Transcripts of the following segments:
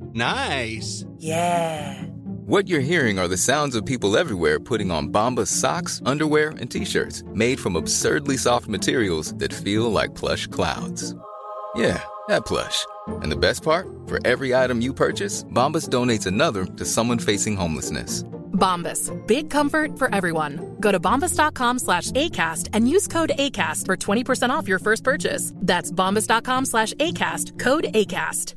Nice. Yeah. What you're hearing are the sounds of people everywhere putting on Bombas socks, underwear, and T-shirts made from absurdly soft materials that feel like plush clouds. Yeah, that plush. And the best part? For every item you purchase, Bombas donates another to someone facing homelessness. Bombas. Big comfort for everyone. Go to bombas.com/ACAST and use code ACAST for 20% off your first purchase. That's bombas.com/ACAST. Code ACAST.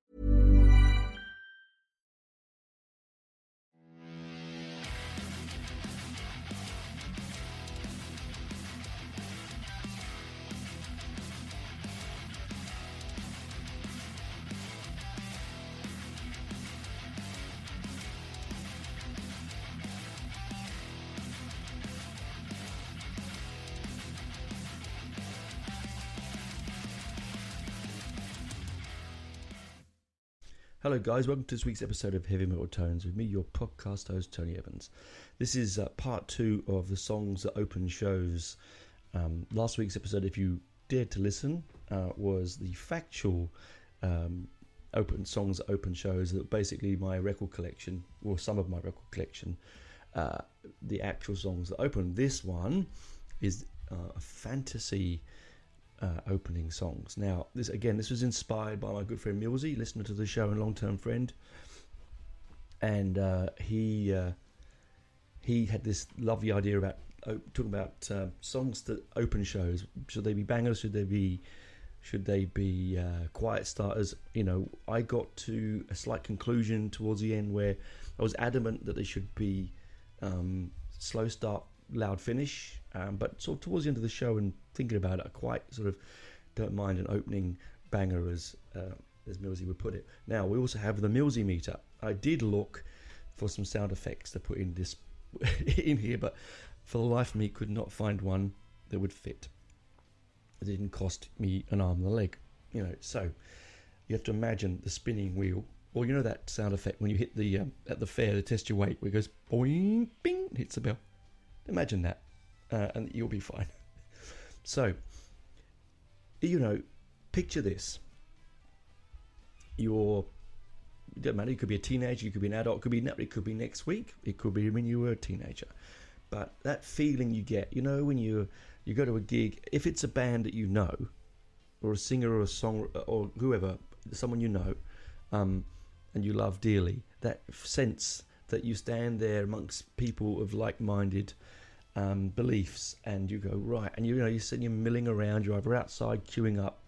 Hello guys, welcome to this week's episode of Heavy Metal Tones with me, your podcast host Tony Evans. This is part 2 of the songs that open shows. Last week's episode, if you dared to listen, was the factual open songs that open shows. That basically my record collection, or some of my record collection, the actual songs that open. This one is a fantasy opening songs. Now, this was inspired by my good friend Millsy, listener to the show and long-term friend, and he had this lovely idea about talking about songs that open shows. Should they be bangers? Should they be quiet starters? You know, I got to a slight conclusion towards the end where I was adamant that they should be slow start, loud finish, but sort of towards the end of the show and thinking about it, I quite sort of don't mind an opening banger, as Millsy would put it. Now, we also have the Millsy meter. I did look for some sound effects to put in this in here, but for the life of me could not find one that would fit. It didn't cost me an arm and a leg, you know. So you have to imagine the spinning wheel, or you know that sound effect when you hit the at the fair to test your weight, where it goes boing, bing, hits the bell. Imagine that, and you'll be fine. So, you know, picture this. It doesn't matter, you could be a teenager, you could be an adult, it could be next week, it could be when you were a teenager. But that feeling you get, you know, when you go to a gig, if it's a band that you know, or a singer or a song or whoever, someone you know, and you love dearly, that sense that you stand there amongst people of like-minded beliefs, and you go right, and you're sitting, you're milling around, you're either outside queuing up,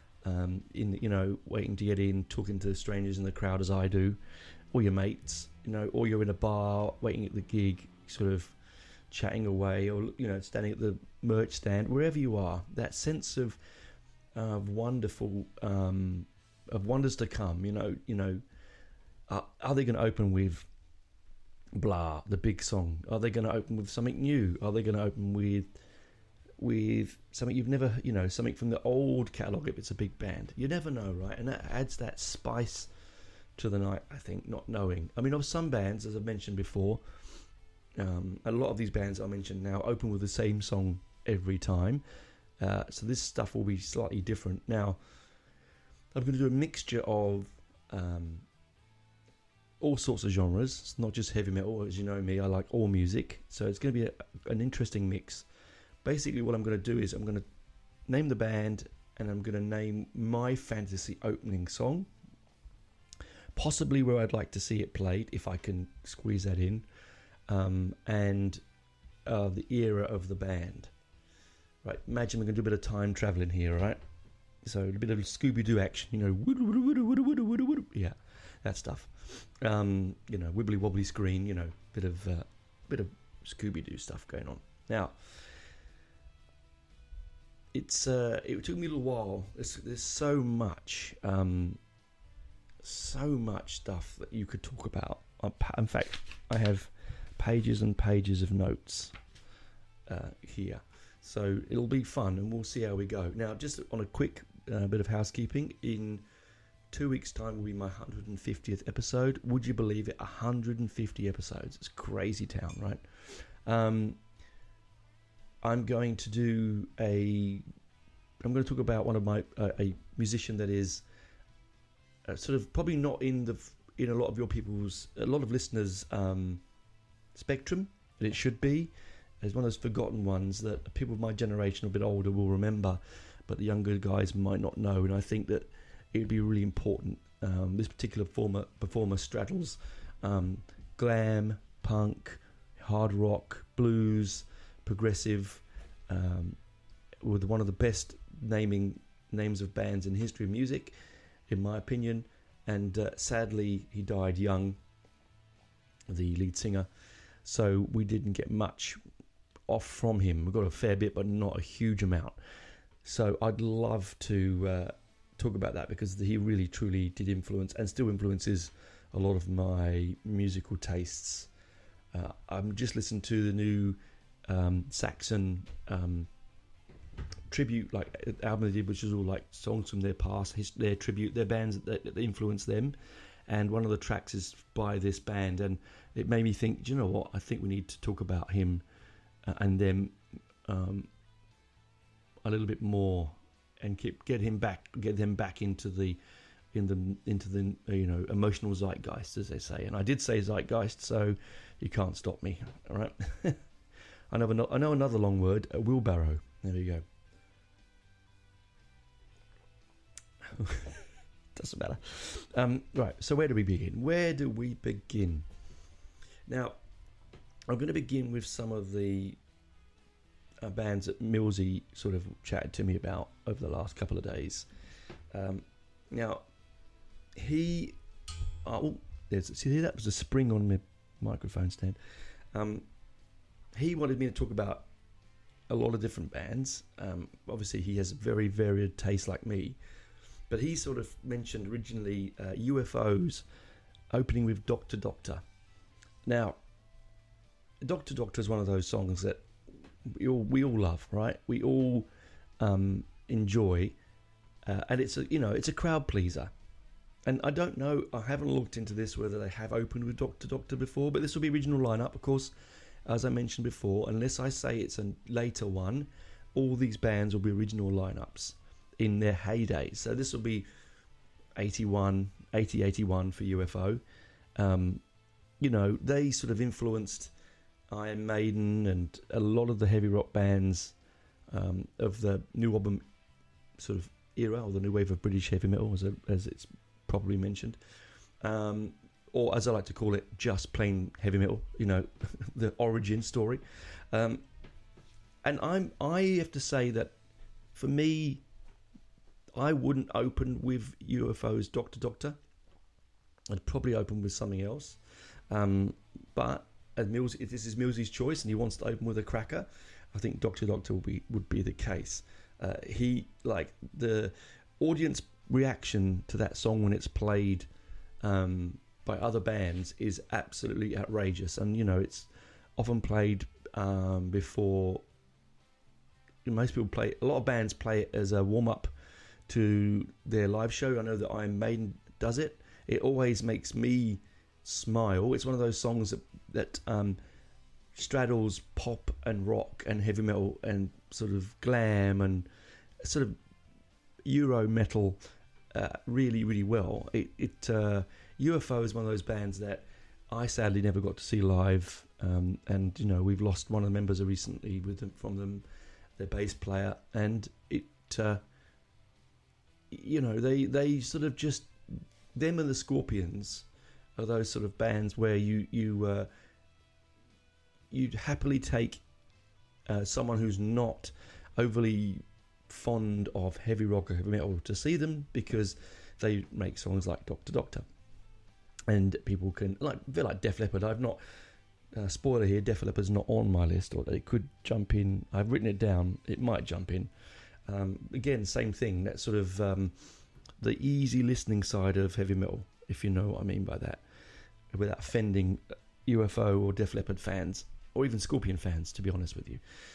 waiting to get in, talking to strangers in the crowd as I do, or your mates, or you're in a bar waiting at the gig, sort of chatting away, or standing at the merch stand, wherever you are, that sense of wonderful, of wonders to come. Are they going to open with blah, the big song? Are they going to open with something new? Are they going to open with something you've never, something from the old catalogue if it's a big band? You never know, right? And that adds that spice to the night, I think, not knowing. I mean, of some bands, as I've mentioned before, a lot of these bands I mentioned now open with the same song every time. So this stuff will be slightly different. Now, I'm going to do a mixture of all sorts of genres. It's not just heavy metal. As you know me, I like all music. So it's going to be an interesting mix. Basically, what I'm going to do is I'm going to name the band, and I'm going to name my fantasy opening song, possibly where I'd like to see it played, if I can squeeze that in, and the era of the band. Right, imagine we're going to do a bit of time traveling here, right? So a bit of Scooby-Doo action, yeah, that stuff. Wibbly wobbly screen, bit of Scooby-Doo stuff going on. Now, it took me a little while. There's so much stuff that you could talk about. In fact, I have pages and pages of notes here. So it'll be fun, and we'll see how we go. Now, just on a quick bit of housekeeping, in 2 weeks' time will be my 150th episode. Would you believe it? 150 episodes. It's crazy town, right? I'm going to talk about one of my a musician that is sort of probably not in the in a lot of listeners' spectrum, and it should be. It's one of those forgotten ones that people of my generation, a bit older, will remember, but the younger guys might not know. And I think that it would be really important. This particular performer straddles glam, punk, hard rock, blues, progressive, with one of the best names of bands in history of music, in my opinion. And sadly, he died young, the lead singer. So we didn't get much off from him. We got a fair bit, but not a huge amount. So I'd love to talk about that, because he really truly did influence and still influences a lot of my musical tastes. I'm just listening to the new Saxon tribute album they did, which is all like songs from their past, their tribute, their bands that influenced them. And one of the tracks is by this band, and it made me think, do you know what? I think we need to talk about him and them a little bit more, and get them back into the emotional zeitgeist, as they say. And I did say zeitgeist, so you can't stop me. All right. I know another long word, a wheelbarrow. There you go. Doesn't matter. Right, so where do we begin? Now, I'm going to begin with some of the bands that Millsy sort of chatted to me about over the last couple of days. Now, see, that was a spring on my microphone stand. He wanted me to talk about a lot of different bands. Obviously, he has a very varied taste like me. But he sort of mentioned originally UFOs, opening with Doctor Doctor. Now, Doctor Doctor is one of those songs that we all love, right? We all enjoy, and it's a crowd pleaser. And I don't know, I haven't looked into this whether they have opened with Doctor Doctor before, but this will be original lineup, of course. As I mentioned before, unless I say it's a later one, all these bands will be original lineups in their heyday. So this will be 80, 81 for UFO. They sort of influenced Iron Maiden and a lot of the heavy rock bands of the new album sort of era, or the new wave of British heavy metal, as it's probably mentioned. Or as I like to call it, just plain heavy metal, the origin story. And I have to say that for me, I wouldn't open with UFO's Doctor Doctor. I'd probably open with something else. But if this is Millsy's choice and he wants to open with a cracker, I think Doctor Doctor would be the case. The audience reaction to that song when it's played by other bands is absolutely outrageous, and it's often played before. Most people play. A lot of bands play it as a warm up to their live show. I know that Iron Maiden does it. It always makes me smile. It's one of those songs that straddles pop and rock and heavy metal and sort of glam and sort of Euro metal really, really well. UFO is one of those bands that I sadly never got to see live, and we've lost one of the members recently from them, their bass player, and they sort of just, them and the Scorpions are those sort of bands where you'd happily take someone who's not overly fond of heavy rock or heavy metal to see them, because they make songs like Doctor Doctor, and people can they're like Def Leppard. I've not spoiler here, Def Leppard's not on my list, or they could jump in. I've written it down, it might jump in. Again, same thing, that sort of the easy listening side of heavy metal, if you know what I mean by that, without offending UFO or Def Leppard fans, or even Scorpion fans, to be honest with you.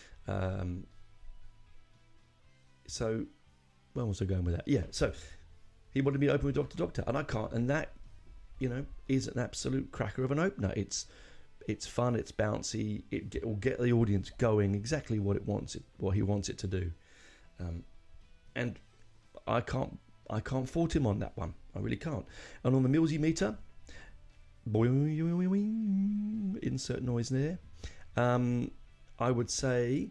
So where was I going with that? Yeah, so he wanted me to open with Doctor Doctor, and I can't, and that is an absolute cracker of an opener. It's fun, it's bouncy, it will get the audience going exactly what he wants it to do. And I can't fault him on that one. I really can't. And on the Millsy meter, boing, insert noise there. I would say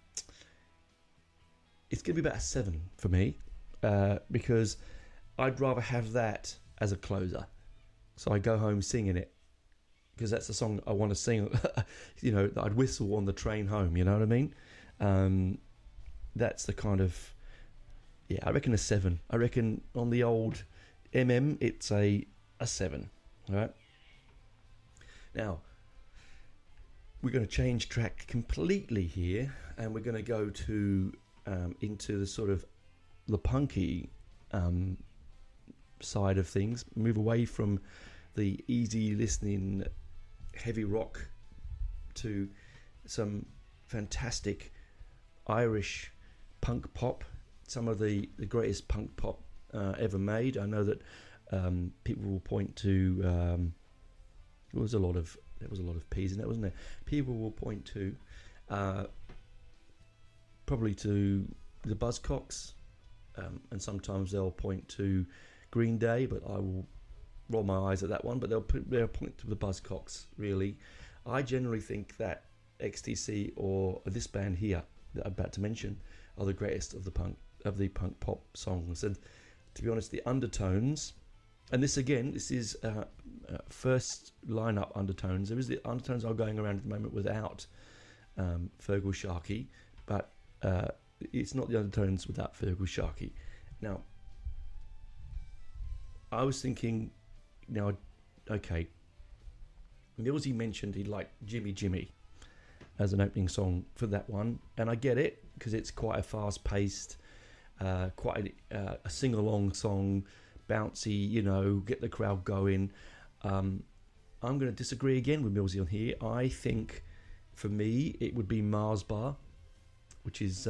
it's going to be about a 7 for me, because I'd rather have that as a closer. So I go home singing it, because that's the song I want to sing, that I'd whistle on the train home, you know what I mean? That's the kind of, I reckon a 7. I reckon on the old it's a 7, all right? Now, we're going to change track completely here, and we're going to go to into the sort of the punky side of things, move away from the easy listening heavy rock to some fantastic Irish punk pop, some of the greatest punk pop ever made. I know that people will point to there was a lot of P's in that, wasn't there? People will point to probably to the Buzzcocks, and sometimes they'll point to Green Day, but I will roll my eyes at that one. But they'll point to the Buzzcocks. Really, I generally think that XTC or this band here that I'm about to mention are the greatest of the punk pop songs. And to be honest, the Undertones, and this is first lineup Undertones. There is the Undertones are going around at the moment without Feargal Sharkey, but it's not the Undertones without Feargal Sharkey. Now, I was thinking, okay, Millsy mentioned he liked Jimmy Jimmy as an opening song for that one, and I get it, because it's quite a fast-paced, quite a sing-along song, bouncy, get the crowd going. I'm going to disagree again with Millsy on here. I think, for me, it would be Mars Bar, which is,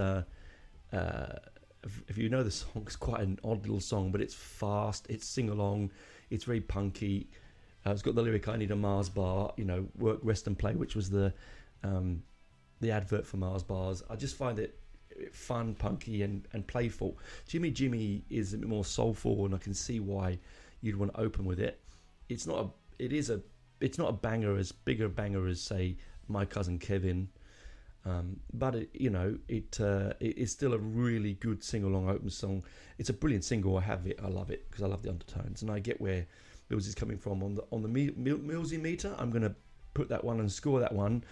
if you know the song, it's quite an odd little song, but it's fast, it's sing-along, it's very punky. It's got the lyric, I need a Mars Bar, work, rest and play, which was the advert for Mars Bars. I just find it fun, punky and playful. Jimmy Jimmy is a bit more soulful, and I can see why you'd want to open with it. It's not a banger, as big a banger as, say, My Cousin Kevin, but it's still a really good sing-along open song. It's a brilliant single. I love it because I love the Undertones, and I get where Mills is coming from on the Millsy meter. I'm going to put that one and score that one.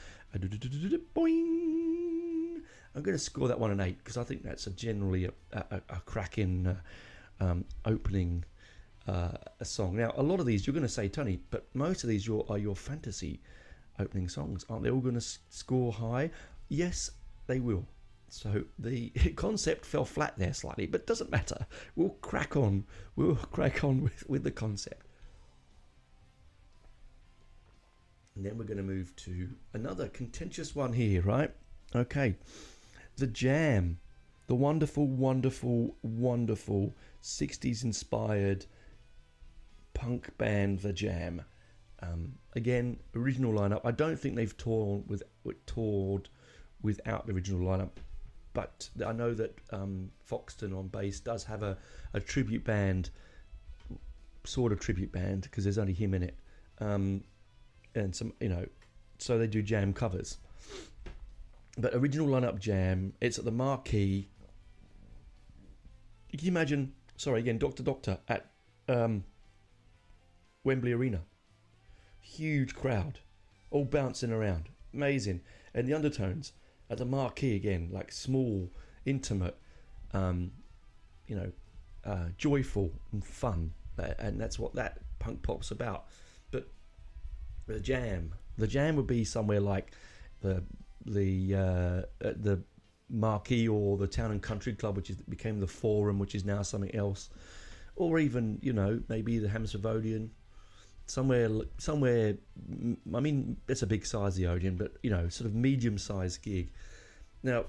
Boing! I'm going to score that one an 8, because I think that's generally a cracking opening a song. Now, a lot of these you're going to say, Tony, but most of these are your fantasy opening songs. Aren't they all going to score high? Yes, they will. So the concept fell flat there slightly, but doesn't matter. We'll crack on. With the concept. And then we're going to move to another contentious one here, right? Okay. The Jam. The wonderful, wonderful, wonderful 60s inspired punk band The Jam. Again, original lineup. I don't think they've toured without the original lineup, but I know that Foxton on bass does have a tribute band, sort of tribute band, because there's only him in it, and some, so they do Jam covers. But original lineup Jam, it's at the Marquee. You can imagine, Dr. at Wembley Arena. Huge crowd, all bouncing around, amazing. And the Undertones at the Marquee again, like small, intimate, joyful and fun, and that's what that punk pop's about. But the Jam would be somewhere like the Marquee or the Town and Country Club, which became the Forum, which is now something else, or even maybe the Hammersmith Odeon. Somewhere. I mean, it's a big size, the Odeon, but sort of medium-sized gig. Now,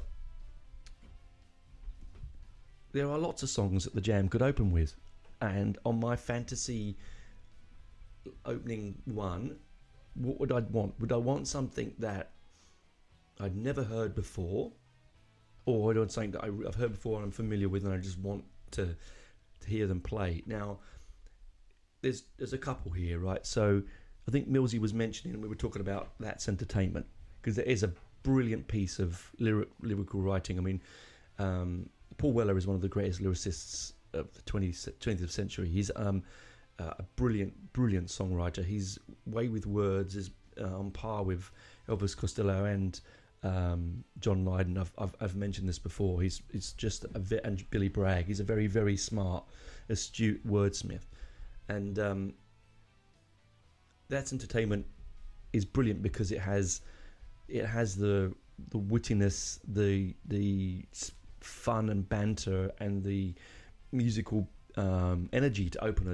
there are lots of songs that the Jam could open with, and on my fantasy opening one, what would I want? Would I want something that I'd never heard before, or would I want something that I've heard before and I'm familiar with, and I just want to hear them play? Now, there's a couple here, right? So I think Millsy was mentioning, and we were talking about That's Entertainment, because it is a brilliant piece of lyrical writing. I mean, Paul Weller is one of the greatest lyricists of the 20th century. He's a brilliant songwriter. His way with words is on par with Elvis Costello and John Lydon. I've mentioned this before. He's just and Billy Bragg. He's a very, very smart, astute wordsmith, and That's Entertainment is brilliant because it has the wittiness, the fun and banter, and the musical energy to open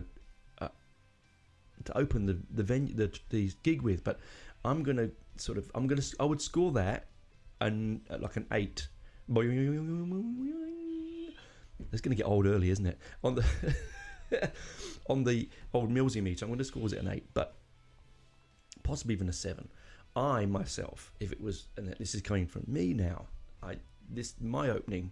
the venue, the gig with. But I would score that and like an 8. It's going to get old early, isn't it? On the on the old Millsy meter, I'm going to score it an 8, but possibly even a 7. I myself, if it was, and this is coming from me now, my opening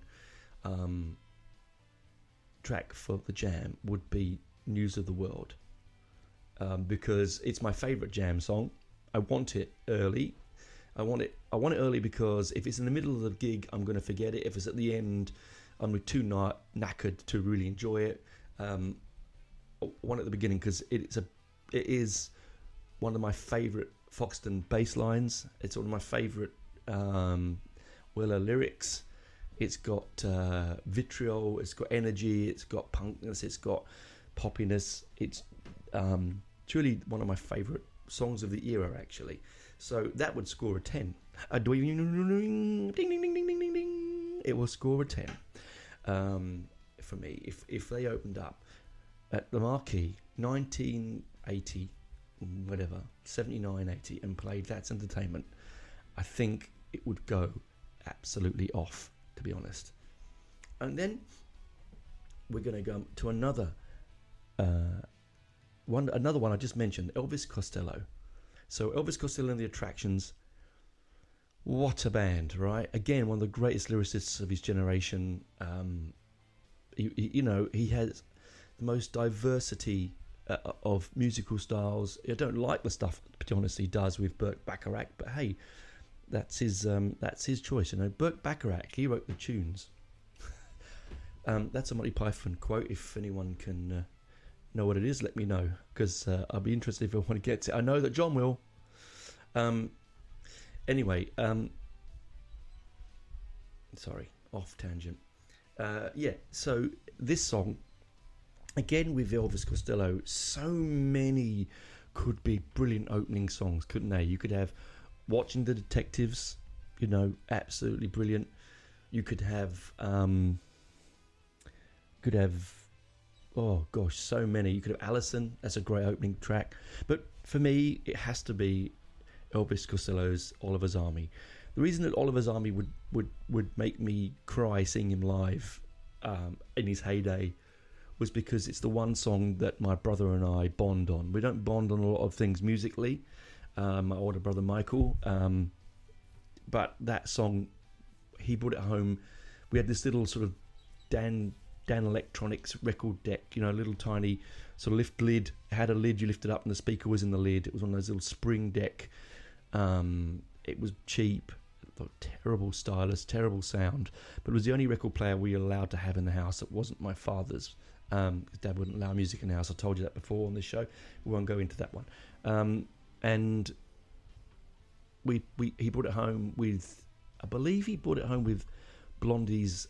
track for the Jam would be News of the World, because it's my favourite Jam song. I want it early. I want it early because if it's in the middle of the gig, I'm going to forget it. If it's at the end, I'm too knackered to really enjoy it. I want it at the beginning because it is one of my favourite Foxton bass lines. It's one of my favourite Weller lyrics. It's got vitriol, it's got energy, it's got punkness, it's got poppiness. It's truly one of my favourite songs of the era, actually. So that would score a 10. Ding, ding, ding, ding, ding, ding, ding. It will score a 10 for me. If they opened up at the Marquee 1980, whatever, 79, 80, and played That's Entertainment, I think it would go absolutely off, to be honest. And then we're going to go to another one I just mentioned, Elvis Costello. So Elvis Costello and the Attractions, what a band, right? Again, one of the greatest lyricists of his generation. He has the most diversity of musical styles. I don't like the stuff, to be honest, he does with Burt Bacharach, but hey, that's his choice. Burt Bacharach, he wrote the tunes. That's a Monty Python quote. If anyone can know what it is, let me know, because I'll be interested if I want to get it. I know that John will. Anyway, sorry, off tangent. So this song, again with Elvis Costello, so many could be brilliant opening songs, couldn't they? You could have Watching the Detectives, absolutely brilliant. You could have oh gosh, so many. You could have Allison, that's a great opening track. But for me, it has to be Elvis Costello's Oliver's Army. The reason that Oliver's Army would make me cry seeing him live in his heyday was because it's the one song that my brother and I bond on. We don't bond on a lot of things musically, my older brother Michael, but that song, he brought it home. We had this little sort of Dan Electronics record deck, a little tiny sort of lift lid. It had a lid, you lifted up and the speaker was in the lid. It was one of those little spring deck. It was cheap, terrible stylus, terrible sound, but it was the only record player we were allowed to have in the house. It wasn't my father's. Dad wouldn't allow music in the house. I told you that before on this show. We won't go into that one. And he brought it home with, I believe he brought it home with Blondie's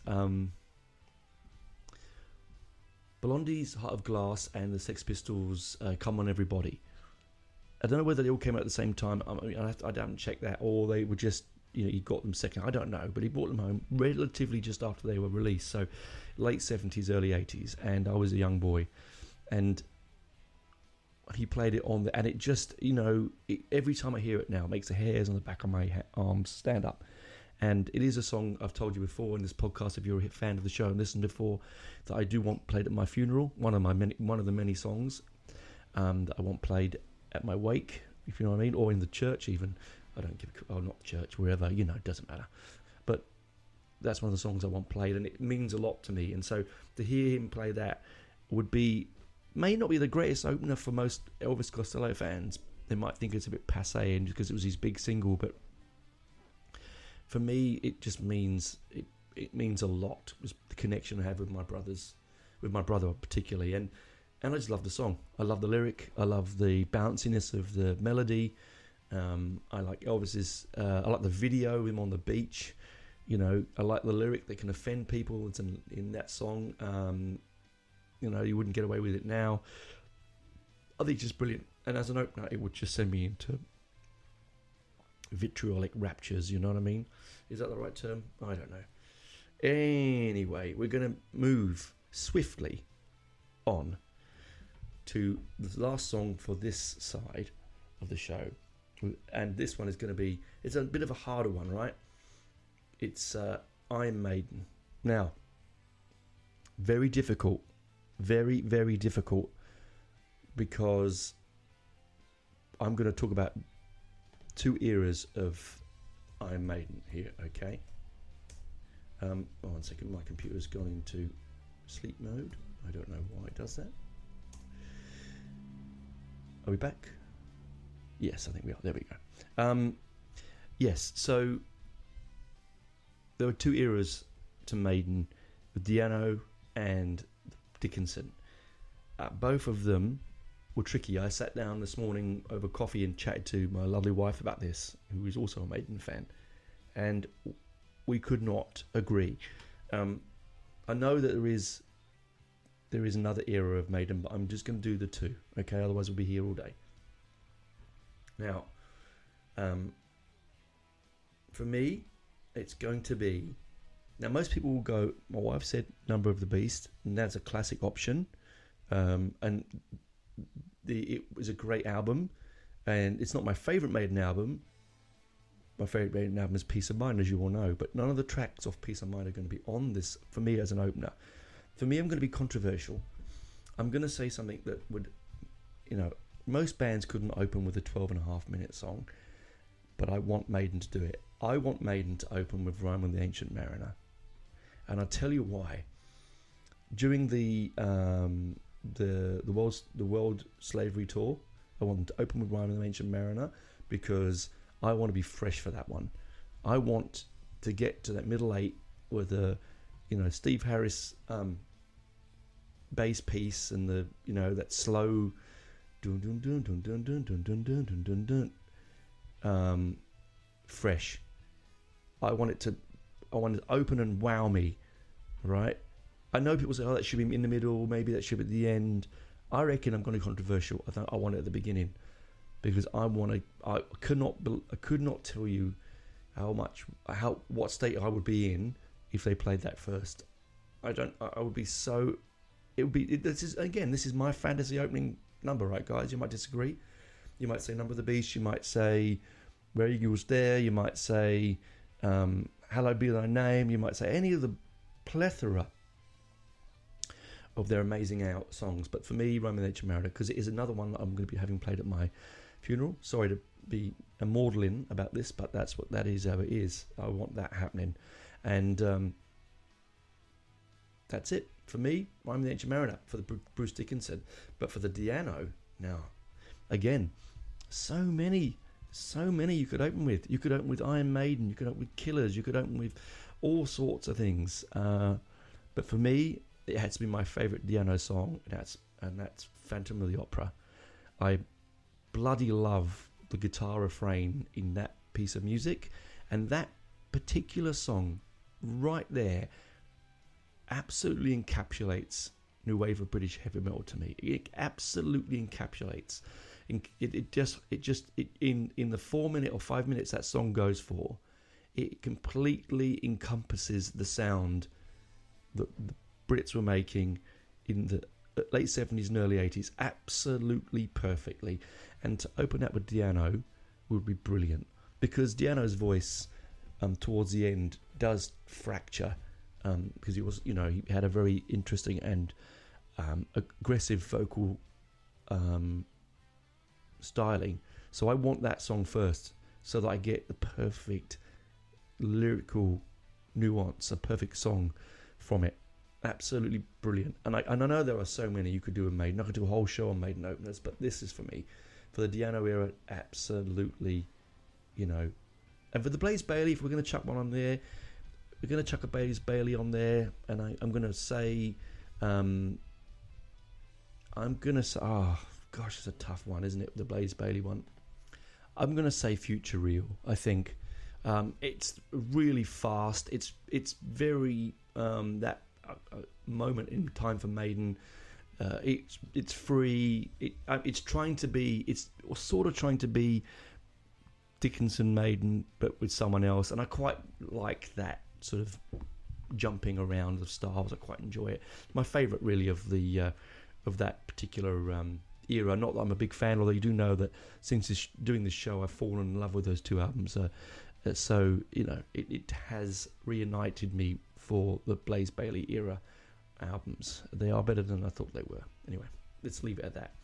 Heart of Glass and the Sex Pistols' Come On Everybody. I don't know whether they all came out at the same time. I haven't checked that, or they were just, he got them second. I don't know, but he brought them home relatively just after they were released, so late 70s, early 80s, and I was a young boy, and he played it on and it just, every time I hear it now, it makes the hairs on the back of my arms stand up. And it is a song I've told you before in this podcast, if you're a fan of the show and listened before, that I do want played at my funeral. One of the many songs that I want played at my wake, if you know what I mean, or in the church even. I don't give, not church, wherever, it doesn't matter. But that's one of the songs I want played, and it means a lot to me. And so to hear him play that may not be the greatest opener for most Elvis Costello fans, they might think it's a bit passé, and because it was his big single, but for me, it just means it means a lot. It was the connection I have with my brother particularly, and I just love the song. I love the lyric. I love the bounciness of the melody. I like Elvis's. I like the video of him on the beach. You know, I like the lyric that can offend people. It's in that song. You know, you wouldn't get away with it now. I think it's just brilliant. And as an opener, it would just send me into vitriolic raptures. You know what I mean? Is that the right term? I don't know. Anyway, we're going to move swiftly on to the last song for this side of the show. And this one is going to be, it's a bit of a harder one, right? It's Iron Maiden. Now, very difficult. Very, very difficult, because I'm going to talk about two eras of Iron Maiden here, okay? One second, my computer's gone into sleep mode. I don't know why it does that. Are we back? Yes, I think we are. There we go. Yes, so there were two eras to Maiden, with Di'Anno and Dickinson. Both of them were tricky. I sat down this morning over coffee and chatted to my lovely wife about this, who is also a Maiden fan, and we could not agree. I know that there is another era of Maiden, but I'm just going to do the two, okay? Otherwise we'll be here all day. Now, for me, it's going to be... Now, most people will go, my wife said Number of the Beast, and that's a classic option. And it was a great album, and it's not my favourite Maiden album. My favourite Maiden album is Peace of Mind, as you all know, but none of the tracks off Peace of Mind are going to be on this, for me, as an opener. For me, I'm going to be controversial. I'm going to say something that would, you know, most bands couldn't open with a 12.5-minute song, but I want Maiden to do it. I want Maiden to open with Ryman the Ancient Mariner. And I'll tell you why. During the World Slavery Tour, I want them to open with Ryman the Ancient Mariner, because I want to be fresh for that one. I want to get to that middle eight with a, you know, Steve Harris bass piece, and the, you know, that slow dun dun dun dun dun dun dun dun dun dun dun fresh. I want it to open and wow me, right? I know people say, oh, that should be in the middle, maybe that should be at the end. I reckon I'm going to be controversial. I want it at the beginning, because I could not tell you what state I would be in if they played that first. I would be so... This is my fantasy opening number, right, guys? You might disagree. You might say Number of the Beast. You might say Where Eagles Dare. You might say Hallowed Be Thy Name. You might say any of the plethora of their amazing songs. But for me, Ryman the Ancient Mariner, because it is another one that I'm going to be having played at my funeral. Sorry to be a maudlin about this, but that's what that is, how it is. I want that happening. And that's it. For me, Ryman the Ancient Mariner, for the Bruce Dickinson. But for the Di'Anno, now, again, so many you could open with. You could open with Iron Maiden, you could open with Killers, you could open with all sorts of things. But for me, it has to be my favourite Di'Anno song, and that's Phantom of the Opera. I bloody love the guitar refrain in that piece of music, and that particular song right there absolutely encapsulates new wave of British heavy metal to me. It absolutely encapsulates. It in the 4 minute or 5 minutes that song goes for, it completely encompasses the sound that the Brits were making in the late 70s and early 80s absolutely perfectly. And to open up with Di'Anno would be brilliant, because Di'Anno's voice towards the end does fracture, because he had a very interesting and aggressive vocal styling. So I want that song first, so that I get the perfect lyrical nuance, a perfect song from it. Absolutely brilliant. And I know there are so many you could do with Maiden. I could do a whole show on Maiden openers, but this is for me. For the Di'Anno era, absolutely, you know. And for the Blaze Bayley, if we're going to chuck one on there, we're going to chuck a Blaze Bayley on there. And I'm going to say, oh gosh, it's a tough one, isn't it? The Blaze Bayley one. I'm going to say Future Real. I think it's really fast. It's very that moment in time for Maiden. It's free. It's trying to be. It's sort of trying to be Dickinson Maiden, but with someone else. And I quite like that sort of jumping around of styles. I quite enjoy it. My favourite, really, of the of that particular era. Not that I'm a big fan, although you do know that since doing this show, I've fallen in love with those two albums. So you know, it has reunited me for the Blaze Bayley era albums. They are better than I thought they were. Anyway, let's leave it at that.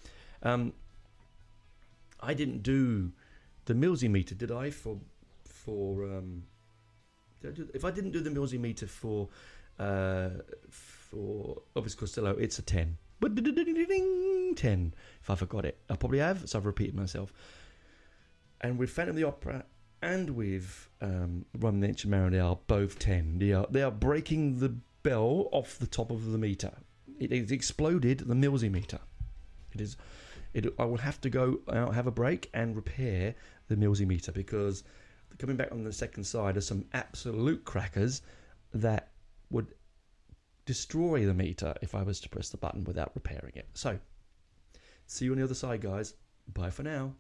I didn't do the Millsy meter, did I? If I didn't do the Millsy meter for Elvis Costello, it's a 10. 10. If I forgot it, I probably have, so I've repeated myself. And with Phantom of the Opera and with Run the Inch and Marinelle, both 10. They are breaking the bell off the top of the meter. It exploded the Millsy meter. I will have to go out, have a break, and repair the Millsy meter, because coming back on the second side are some absolute crackers that would destroy the meter if I was to press the button without repairing it. So, see you on the other side, guys. Bye for now.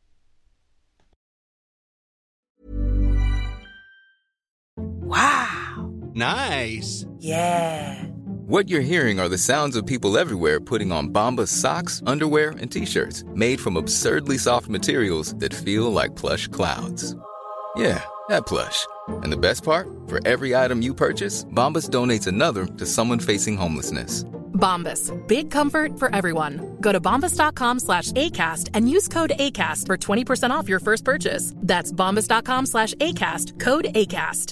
Wow. Nice. Yeah. What you're hearing are the sounds of people everywhere putting on Bombas socks, underwear, and T-shirts made from absurdly soft materials that feel like plush clouds. Yeah, that plush. And the best part? For every item you purchase, Bombas donates another to someone facing homelessness. Bombas. Big comfort for everyone. Go to bombas.com/ACAST and use code ACAST for 20% off your first purchase. That's bombas.com/ACAST. Code ACAST.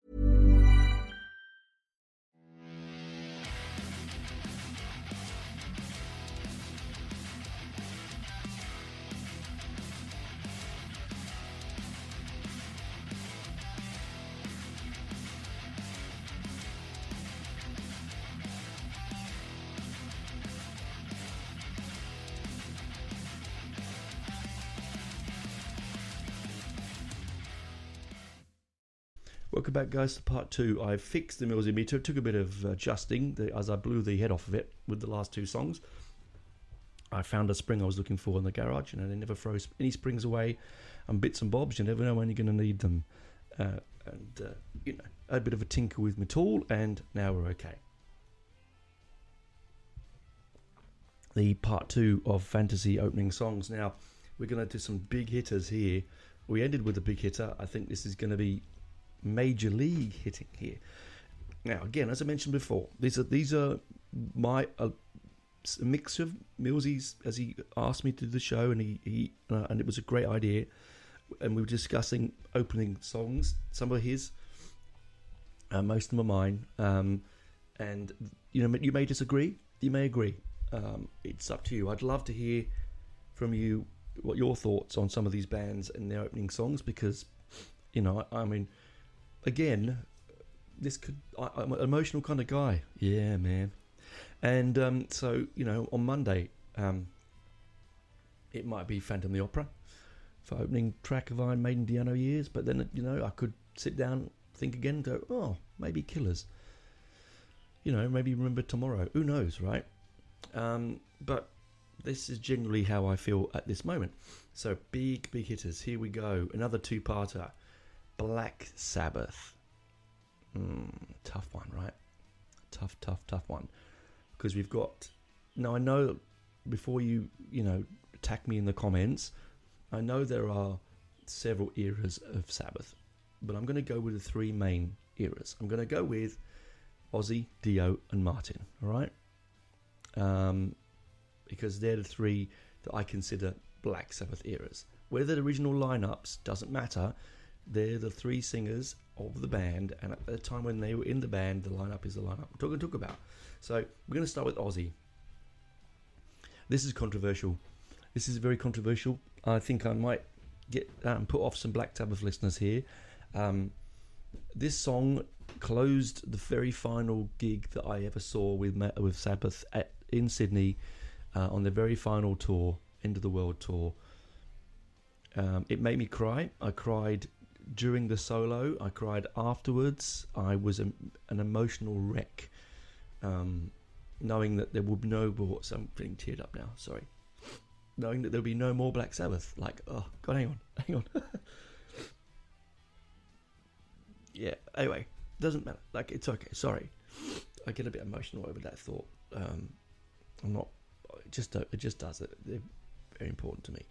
Welcome back, guys, to part 2. I fixed the Millsy meter. It took a bit of adjusting as I blew the head off of it with the last 2 songs. I found a spring I was looking for in the garage. You know, they never throw any springs away, and bits and bobs. You never know when you're going to need them. You know, a bit of a tinker with my tool, and now we're okay. The part 2 of Fantasy opening songs. Now, we're going to do some big hitters here. We ended with a big hitter. I think this is going to be major league hitting here. Now, again, as I mentioned before, these are my a mix of Millsy's, as he asked me to do the show, and he and it was a great idea. And we were discussing opening songs. Some are his, most of them are mine. And you know, you may disagree, you may agree. It's up to you. I'd love to hear from you what your thoughts on some of these bands and their opening songs, because you know, I mean, again, I'm an emotional kind of guy. Yeah, man. And so, you know, on Monday, it might be Phantom of the Opera for opening track of Iron Maiden Di'Anno years, but then, you know, I could sit down, think again, and go, oh, maybe Killers. You know, maybe Remember Tomorrow. Who knows, right? But this is generally how I feel at this moment. So, big hitters. Here we go. Another 2-parter. Black Sabbath. Tough one, right? Tough one. Because we've got... Now, I know before you know, attack me in the comments, I know there are several eras of Sabbath, but I'm going to go with the 3 main eras. I'm going to go with Ozzy, Dio, and Martin, all right? Because they're the 3 that I consider Black Sabbath eras. Whether the original lineups doesn't matter. They're the 3 singers of the band, and at the time when they were in the band, the lineup is the lineup we're going to talk about. So we're going to start with Ozzy. This is controversial. This is very controversial. I think I might get put off some Black Sabbath listeners here. This song closed the very final gig that I ever saw with Sabbath in Sydney on their very final tour, End of the World tour. It made me cry. I cried during the solo. I cried afterwards. I was an emotional wreck, knowing that there would be no more. So I'm feeling teared up now. Sorry. Knowing that there'll be no more Black Sabbath. Like, oh God, hang on. Yeah. Anyway, doesn't matter. Like, it's okay. Sorry. I get a bit emotional over that thought. I'm not. It just does it. They're very important to me.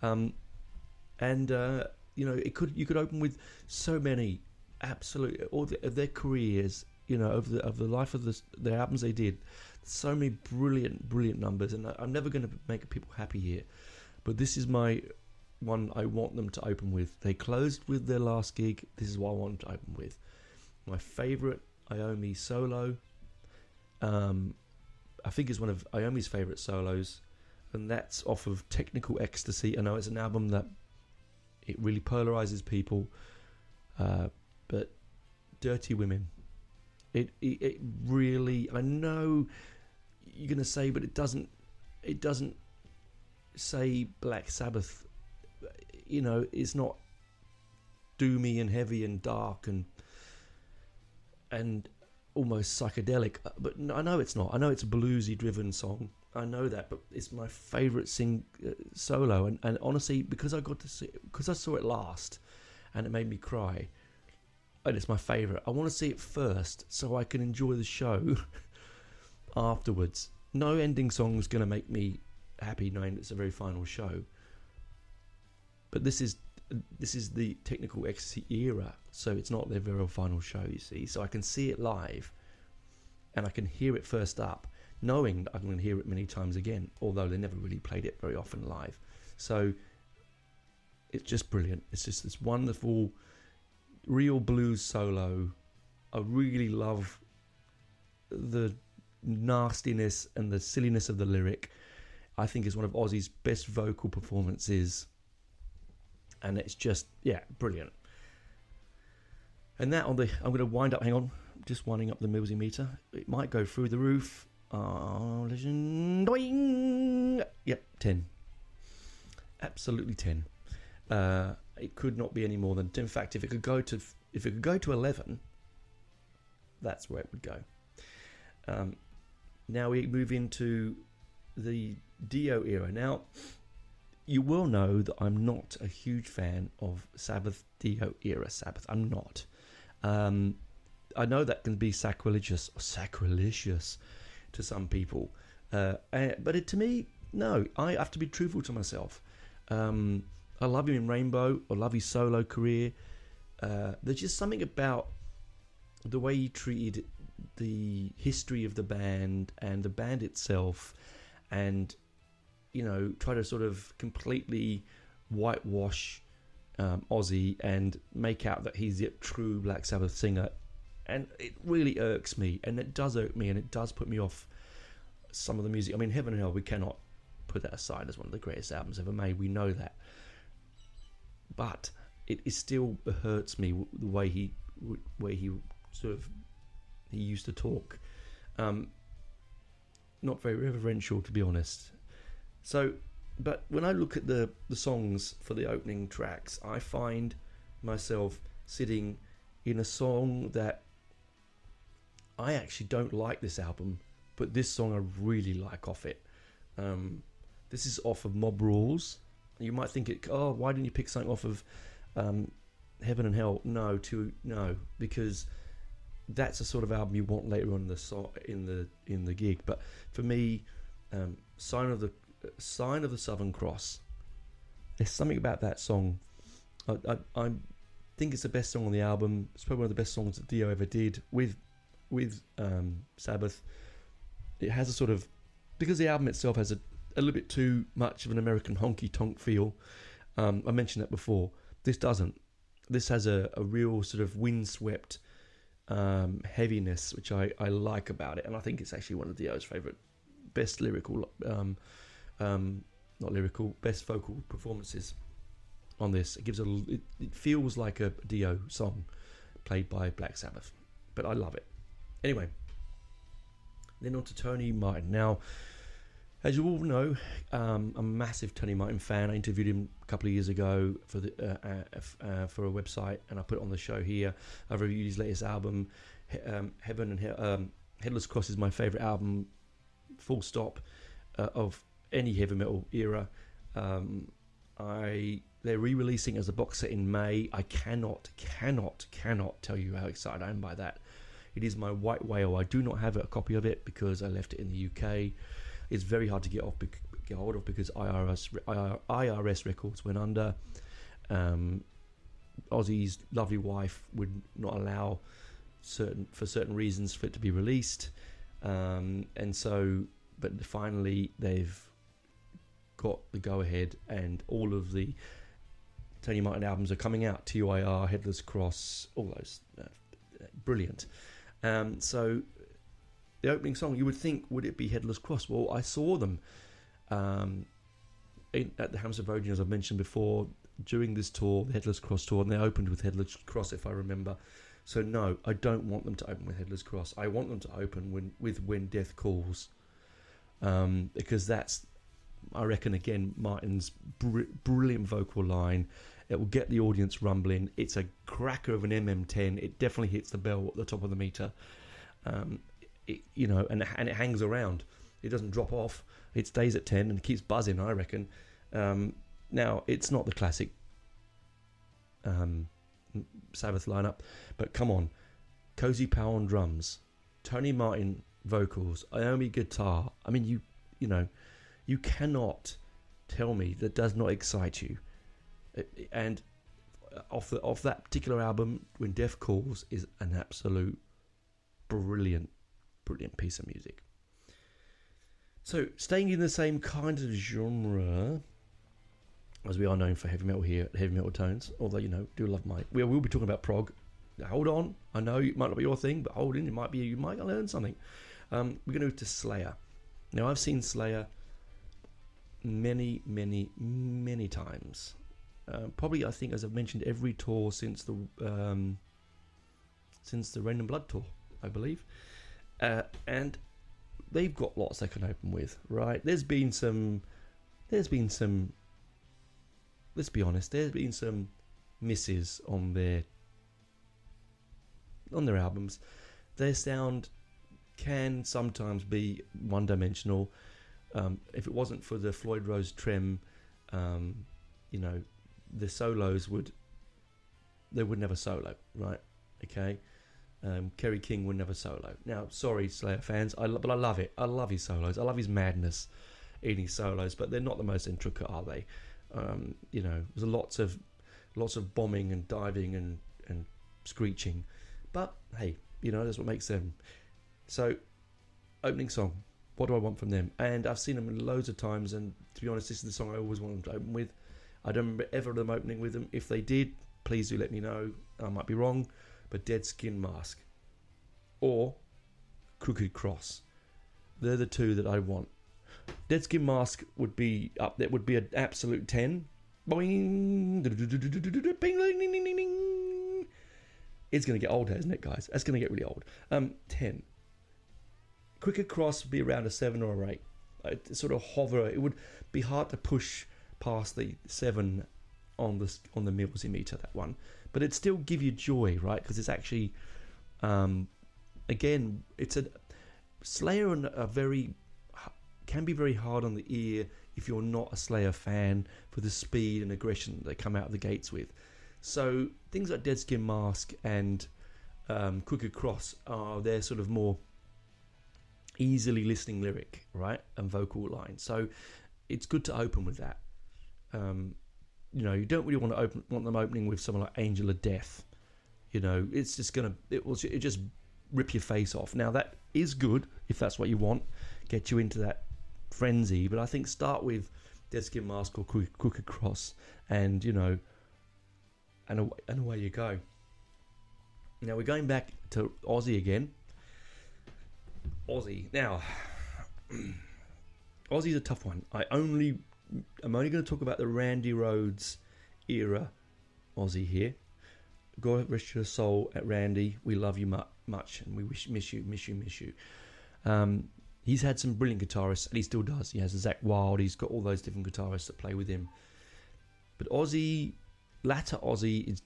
You could open with so many absolute of their careers. Over the life of the albums they did, so many brilliant numbers, and I'm never going to make people happy here, but this is my one I want them to open with. They closed with their last gig. This is what I want them to open with. My favourite Iommi solo, I think is one of Iommi's favourite solos, and that's off of Technical Ecstasy. I know it's an album that it really polarizes people, but Dirty Women. It really, I know you're going to say, but it doesn't say Black Sabbath. It's not doomy and heavy and dark and almost psychedelic. But I know it's not. I know it's a bluesy driven song. I know that, but it's my favourite solo. And honestly, because I saw it last, and it made me cry. And it's my favourite. I want to see it first so I can enjoy the show afterwards. No ending song is going to make me happy knowing it's a very final show. But this is the Technical Ecstasy era, so it's not their very final show, you see. So I can see it live, and I can hear it first up, knowing that I'm going to hear it many times again, although they never really played it very often live. So it's just brilliant. It's just this wonderful real blues solo. I really love the nastiness and the silliness of the lyric. I think it's one of Ozzy's best vocal performances, and it's just brilliant. And that I'm going to wind up. Hang on, just winding up the Millsy meter. It might go through the roof. Yep, 10. Absolutely 10. It could not be any more than 10. In fact, if it could go to 11, that's where it would go. Now we move into the Dio era. Now, you will know that I'm not a huge fan of Sabbath, Dio era Sabbath. I'm not. I know that can be sacrilegious to some people, but to me, no. I have to be truthful to myself. I love him in Rainbow. I love his solo career. There's just something about the way he treated the history of the band and the band itself, and try to sort of completely whitewash Ozzy and make out that he's the true Black Sabbath singer. And it really irks me, and it does irk me, and it does put me off some of the music. I mean, Heaven and Hell, we cannot put that aside as one of the greatest albums ever made. We know that. But it still hurts me the way he used to talk. Not very reverential, to be honest. So, but when I look at the songs for the opening tracks, I find myself sitting in a song that I actually don't like this album, but this song I really like off it. This is off of Mob Rules. You might think why didn't you pick something off of Heaven and Hell? No, because that's the sort of album you want later on in the gig. But for me, Sign of the Southern Cross. There's something about that song. I think it's the best song on the album. It's probably one of the best songs that Dio ever did with Sabbath. It has a sort of, because the album itself has a little bit too much of an American honky-tonk feel. I mentioned that before. This doesn't. This has a real sort of windswept heaviness, which I like about it, and I think it's actually one of Dio's favourite, best lyrical not lyrical, best vocal performances on this. It feels like a Dio song played by Black Sabbath, but I love it. Anyway, then on to Tony Martin. Now, as you all know, I'm a massive Tony Martin fan. I interviewed him a couple of years ago for a website, and I put it on the show here. I've reviewed his latest album, Heaven and Headless Cross is my favourite album, full stop, of any heavy metal era. They're re-releasing as a box set in May. I cannot tell you how excited I am by that. It is my white whale. I do not have a copy of it because I left it in the UK. It's very hard to get hold of because IRS Records went under. Ozzy's lovely wife would not allow for certain reasons for it to be released, and so. But finally, they've got the go-ahead, and all of the Tony Martin albums are coming out. TYR, Headless Cross, all those, brilliant. So the opening song, you would think, would it be Headless Cross? Well, I saw them at the Hammersmith Odeon, as I've mentioned before, during this tour, the Headless Cross tour, and they opened with Headless Cross, if I remember. So no, I don't want them to open with Headless Cross. I want them to open with When Death Calls, because that's, I reckon, again, Martin's brilliant vocal line. It will get the audience rumbling. It's a cracker of an MM10. It definitely hits the bell at the top of the meter. And it hangs around. It doesn't drop off. It stays at 10 and keeps buzzing, I reckon. Now, it's not the classic Sabbath lineup, but come on. Cozy Powell on drums, Tony Martin vocals, Iommi guitar. I mean, you cannot tell me that does not excite you. And off that particular album, When Death Calls is an absolute brilliant piece of music. So, staying in the same kind of genre, as we are known for heavy metal here at Heavy Metal Tones, although, do love we will be talking about prog. Hold on, I know it might not be your thing, but hold in, you might learn something. We're going to move to Slayer. Now, I've seen Slayer many times. Probably, I think, as I've mentioned, every tour since the Rain and Blood tour, I believe. And they've got lots they can open with, right? There's been some, let's be honest, there's been some misses on their albums. Their sound can sometimes be one-dimensional. If it wasn't for the Floyd Rose Trem, the solos would never solo, right? Okay. Kerry King would never solo. Now, sorry, Slayer fans, but I love it. I love his solos. I love his madness in his solos, but they're not the most intricate, are they? There's lots of bombing and diving and screeching, but hey, that's what makes them. So, opening song, what do I want from them? And I've seen them loads of times, and to be honest, this is the song I always want them to open with. I don't remember ever them opening with them. If they did, please do let me know. I might be wrong, but Dead Skin Mask or Crooked Cross, they're the two that I want. Dead Skin Mask would be up there, would be an absolute 10. Boing, it's going to get old, isn't it, guys? That's going to get really old. 10. Crooked Cross would be around a 7 or a 8. It sort of hover. It would be hard to push past the 7 on the Millsy meter, that one, but it'd still give you joy, right? Because it's actually, again, it's a Slayer and can be very hard on the ear if you're not a Slayer fan for the speed and aggression they come out of the gates with. So things like Dead Skin Mask and Crooked Cross are their sort of more easily listening lyric, right, and vocal line. So it's good to open with that. You don't really want them opening with someone like Angel of Death. It's just it just rip your face off. Now that is good if that's what you want, get you into that frenzy. But I think start with Dead Skin Mask or Crooked Cross, and and away you go. Now we're going back to Ozzy again. Ozzy. Now, Ozzy's a tough one. I only I'm only going to talk about the Randy Rhoads era Ozzy here. God rest your soul at Randy. We love you much, and we miss you. He's had some brilliant guitarists, and he still does. He has Zakk Wylde. He's got all those different guitarists that play with him. But Ozzy, latter Ozzy, is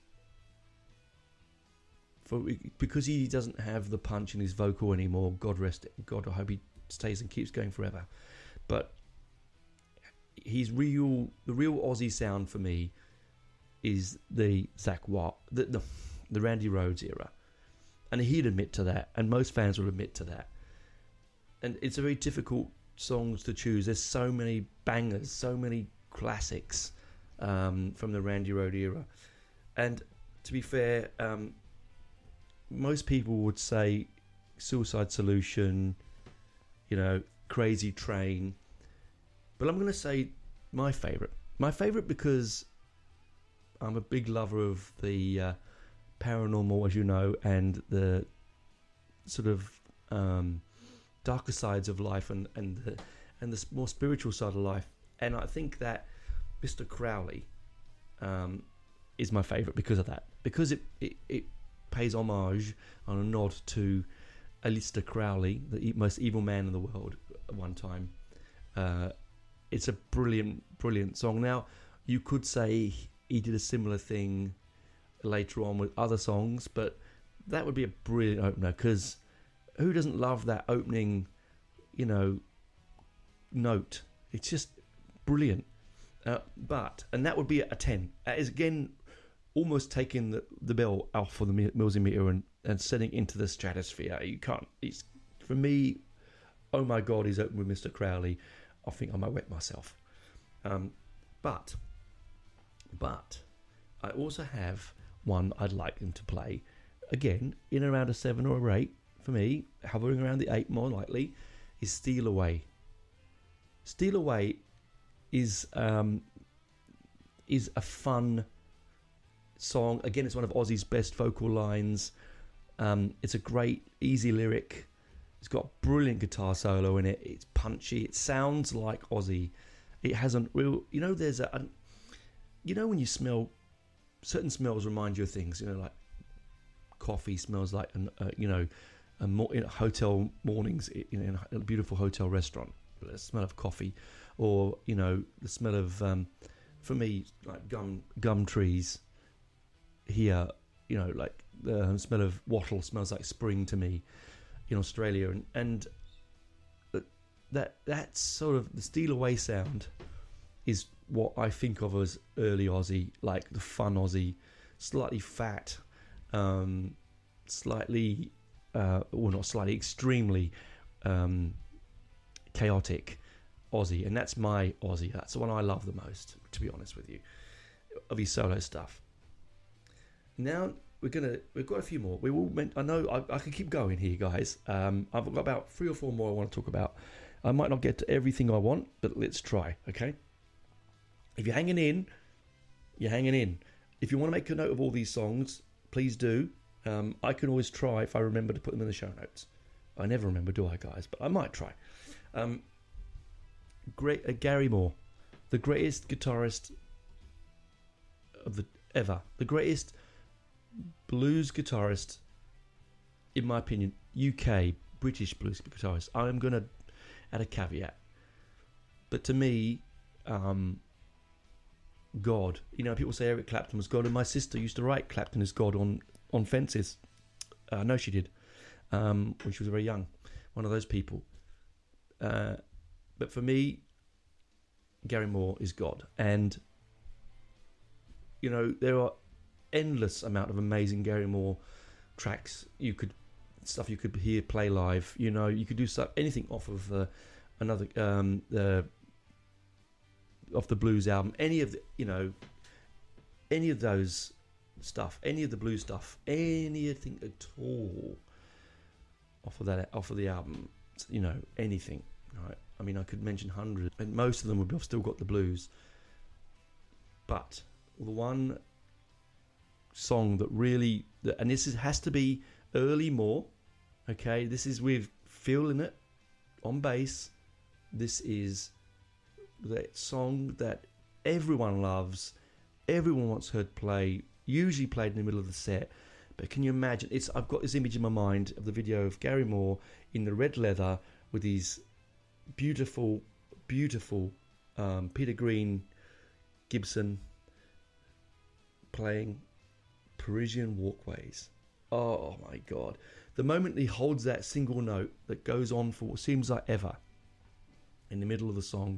because he doesn't have the punch in his vocal anymore. God rest it. God, I hope he stays and keeps going forever. But the real Ozzy sound for me is the Zakk Wylde, the Randy Rhoads era, and he'd admit to that, and most fans will admit to that. And it's a very difficult songs to choose. There's so many bangers, so many classics from the Randy Rhoads era. And to be fair, most people would say Suicide Solution, Crazy Train. But I'm going to say my favourite. My favourite because I'm a big lover of the paranormal, as you know, and the sort of darker sides of life and the more spiritual side of life. And I think that Mr. Crowley is my favourite because of that. Because it pays homage and a nod to Aleister Crowley, the most evil man in the world at one time. It's a brilliant song. Now, you could say he did a similar thing later on with other songs, but that would be a brilliant opener, because who doesn't love that opening, note? It's just brilliant. And that would be a 10. That is, again, almost taking the bell off of the Millsy meter and setting into the stratosphere. You can't. It's, for me, oh my God, he's open with Mr. Crowley. I think I might wet myself. But I also have one I'd like him to play. Again, in around a 7 or a 8 for me, hovering around the 8 more likely, is Steal Away. Steal Away is a fun song. Again, it's one of Ozzy's best vocal lines. It's a great, easy lyric. It's got a brilliant guitar solo in it. It's punchy. It sounds like Ozzy. It has a real... there's when you smell... Certain smells remind you of things. Like coffee smells like, hotel mornings in a beautiful hotel restaurant. The smell of coffee. Or, the smell of, for me, like gum trees here. Like the smell of wattle smells like spring to me in Australia, and that's sort of the Steal Away sound is what I think of as early Ozzy, like the fun Ozzy, slightly fat, extremely chaotic Ozzy, and that's my Ozzy. That's the one I love the most, to be honest with you, of his solo stuff. Now we've got a few more. I know I can keep going here, guys. I've got about 3 or 4 more I want to talk about. I might not get to everything I want, but let's try. Okay. If you're hanging in, you're hanging in. If you want to make a note of all these songs, please do. I can always try if I remember to put them in the show notes. I never remember, do I, guys? But I might try. Gary Moore, the greatest guitarist ever. The greatest blues guitarist, in my opinion, UK, British blues guitarist. I'm going to add a caveat. But to me, God. People say Eric Clapton was God, and my sister used to write Clapton as God on fences. I know she did, when she was very young. One of those people. But for me, Gary Moore is God. And, there are endless amount of amazing Gary Moore tracks you could hear play live. You could do anything off of off the blues album, any of those stuff, any of the blues stuff, anything at all off of the album, anything. Right? I mean, I could mention hundreds, and most of them would have still got the blues. But the one song that really, and has to be early Moore, okay? This is with Phil in it on bass. This is that song that everyone loves, everyone wants heard play, usually played in the middle of the set. But can you imagine? I've got this image in my mind of the video of Gary Moore in the red leather with these beautiful, beautiful Peter Green Gibson playing Parisian Walkways. Oh my God. The moment he holds that single note that goes on for what seems like ever in the middle of the song,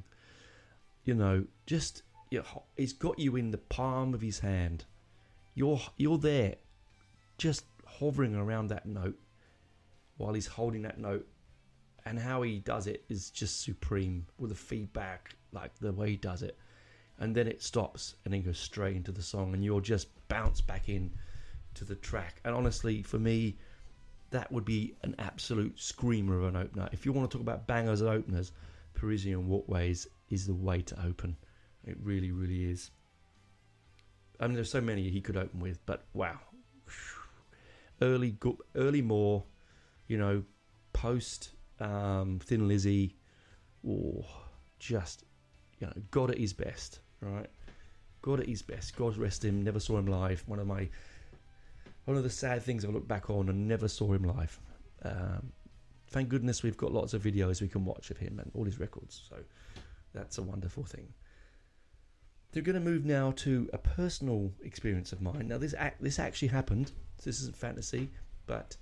he's got you in the palm of his hand. You're there, just hovering around that note while he's holding that note, and how he does it is just supreme with the feedback, like the way he does it. And then it stops and then goes straight into the song, and you'll just bounce back in to the track. And honestly, for me, that would be an absolute screamer of an opener. If you want to talk about bangers and openers, Parisian Walkways is the way to open. It really, really is. I mean, there's so many he could open with, but wow. Early Moore, post Thin Lizzy, God at his best, right? God at his best. God rest him. Never saw him live. One of the sad things I look back on, and never saw him live. Thank goodness we've got lots of videos we can watch of him and all his records. So that's a wonderful thing. They're going to move now to a personal experience of mine. Now this actually happened. This isn't fantasy, but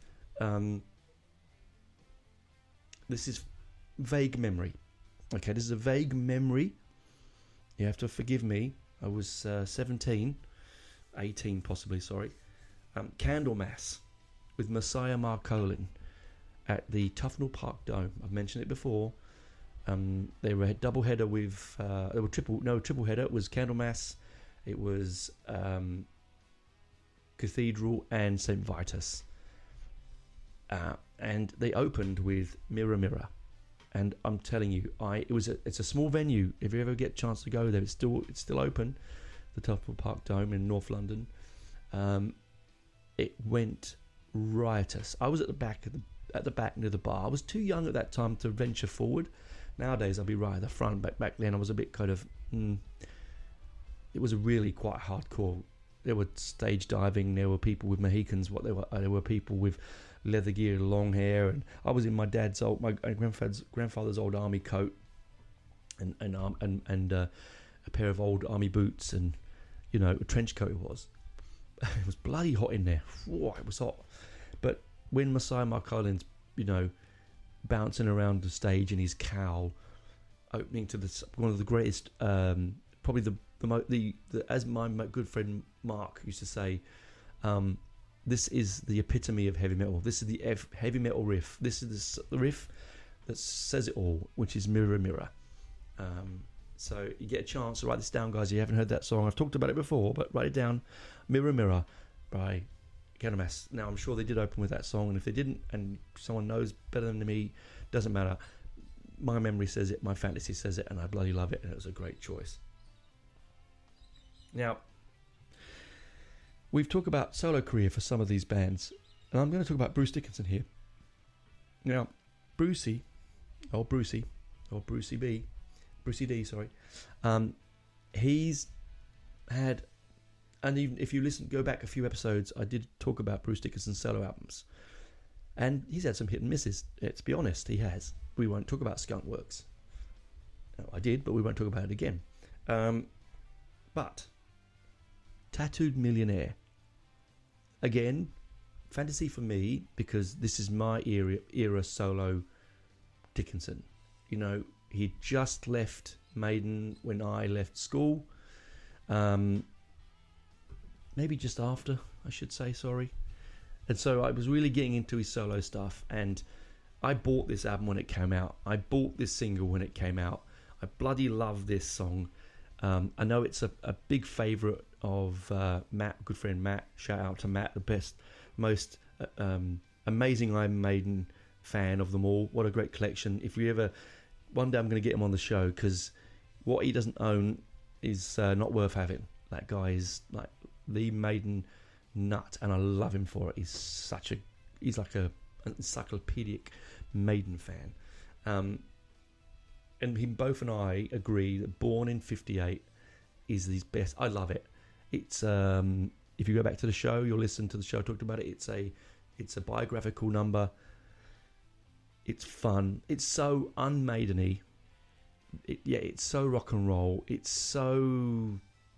this is vague memory. Okay, this is a vague memory. You have to forgive me. I was 18 possibly, sorry. Candlemas with Messiah Marcolin at the Tufnell Park Dome. I've mentioned it before. They were a double header with triple header. It was Candlemas, it was Cathedral and St. Vitus, and they opened with Mirror Mirror. And I'm telling you, it's a small venue. If you ever get a chance to go there, it's still open, the Tufnell Park Dome in North London. It went riotous. I was at the back near the bar. I was too young at that time to venture forward. Nowadays, I'll be right at the front. Back then, I was a bit kind of. It was really quite hardcore. There were stage diving. There were people with Mohicans. There were people with leather gear, long hair, and I was in my grandfather's old army coat, and a pair of old army boots, and a trench coat. It was bloody hot in there. Whoa, it was hot. But when Messiah Marcolin's, bouncing around the stage in his cowl, opening to one of the greatest, probably the as my good friend Mark used to say, this is the epitome of heavy metal. This is the heavy metal riff. This is the riff that says it all, which is Mirror Mirror. So you get a chance to write this down, guys. If you haven't heard that song, I've talked about it before, but write it down. Mirror Mirror by Candlemas. Now, I'm sure they did open with that song, and if they didn't, and someone knows better than me, doesn't matter. My memory says it, my fantasy says it, and I bloody love it, and it was a great choice. Now, we've talked about solo career for some of these bands, and I'm going to talk about Bruce Dickinson here. Now, Brucey D, sorry. He's had, and even if you go back a few episodes, I did talk about Bruce Dickinson's solo albums, and he's had some hit and misses. Let's be honest, he has. We won't talk about Skunk Works. No, I did, but we won't talk about it again. But Tattooed Millionaire, again, fantasy for me, because this is my era solo Dickinson. He just left Maiden when I left school. Maybe just after, I should say, sorry. And so I was really getting into his solo stuff, and I bought this album when it came out. I bought this single when it came out. I bloody love this song. I know it's a big favourite of Matt, good friend Matt. Shout out to Matt, the best, most amazing Iron Maiden fan of them all. What a great collection. If you ever... One day I'm going to get him on the show, because what he doesn't own is not worth having. That guy is like the Maiden nut, and I love him for it. He's like an encyclopedic Maiden fan. and him both and I agree that Born in '58 is his best. I love it. It's if you go back to the show, you'll listen to the show. I talked about it. It's a biographical number. It's fun. It's so unmaideny. It's so rock and roll. It's so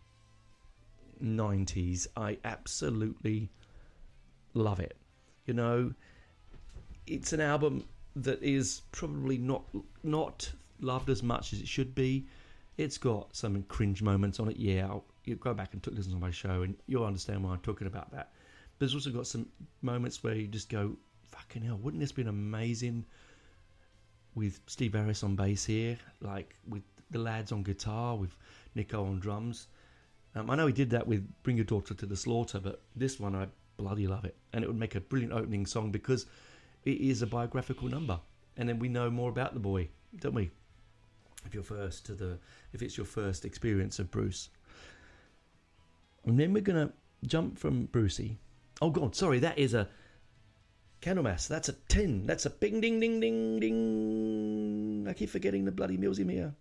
90s. I absolutely love it. You know, it's an album that is probably not loved as much as it should be. It's got some cringe moments on it. Yeah, you go back and listen to my show and you'll understand why I'm talking about that. But it's also got some moments where you just go, fucking hell, wouldn't this been amazing with Steve Harris on bass here, like with the lads on guitar, with Nico on drums. I know he did that with Bring Your Daughter to the Slaughter, but this one I bloody love it. And it would make a brilliant opening song because it is a biographical number. And then we know more about the boy, don't we? If it's your first experience of Bruce. And then we're going to jump from Brucey. Oh God, sorry, that is a Candlemass. That's a 10. That's a bing ding ding ding ding. I keep forgetting the bloody Millsy Mia.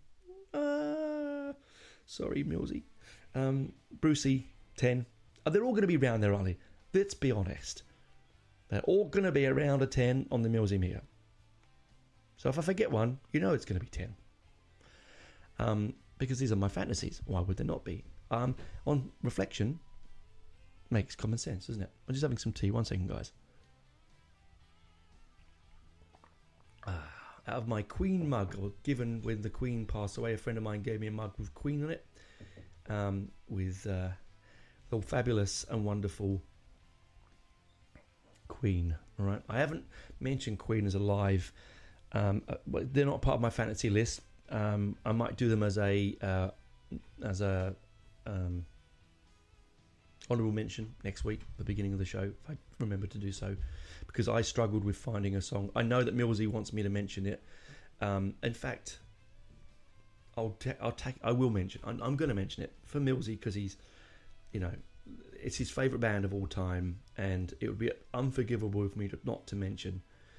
Sorry, Millsy. Brucey, 10. They're all going to be around there, aren't they? Let's be honest. They're all going to be around a 10 on the Millsy Mia. So if I forget one, you know it's going to be 10. Because these are my fantasies. Why would they not be? On reflection, makes common sense, doesn't it? I'm just having some tea. 1 second, guys. Out of my Queen mug, or given when the Queen passed away, a friend of mine gave me a mug with Queen on it, with the fabulous and wonderful Queen. All right, I haven't mentioned Queen as a live. They're not part of my fantasy list. I might do them as a honourable mention next week, the beginning of the show, if I remember to do so, because I struggled with finding a song. I know that Millsy wants me to mention it. In fact, I will mention. I'm going to mention it for Millsy because he's, it's his favourite band of all time, and it would be unforgivable for me not to mention.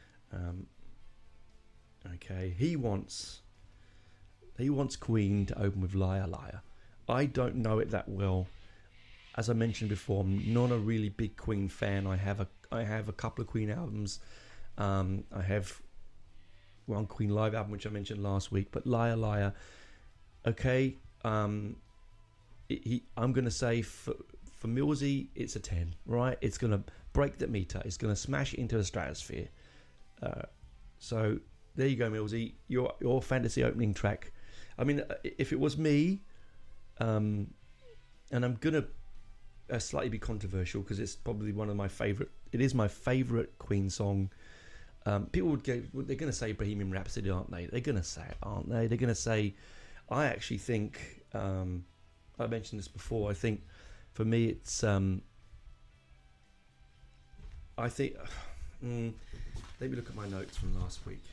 Okay, he wants Queen to open with Liar Liar. I don't know it that well. As I mentioned before, I'm not a really big Queen fan. I have a couple of Queen albums. I have one Queen live album which I mentioned last week. But Liar Liar, okay. I'm going to say for Millsy, it's a 10, right? It's going to break the meter. It's going to smash it into the stratosphere. So there you go, Millsy. Your fantasy opening track. I mean, if it was me, and I'm going to slightly be controversial because it's probably one of my favourite. It is my favourite Queen song. People would go, they're going to say Bohemian Rhapsody, aren't they? They're going to say it, aren't they? They're going to say, I actually think, I mentioned this before, I think for me it's, let me look at my notes from last week.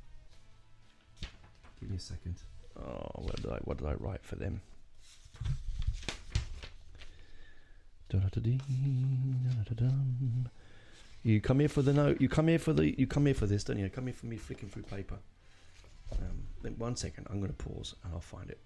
Give me a second. Oh, what did I write for them? You come here for the note. You come here for this, don't you? Come here for me flicking through paper. 1 second. I'm going to pause and I'll find it.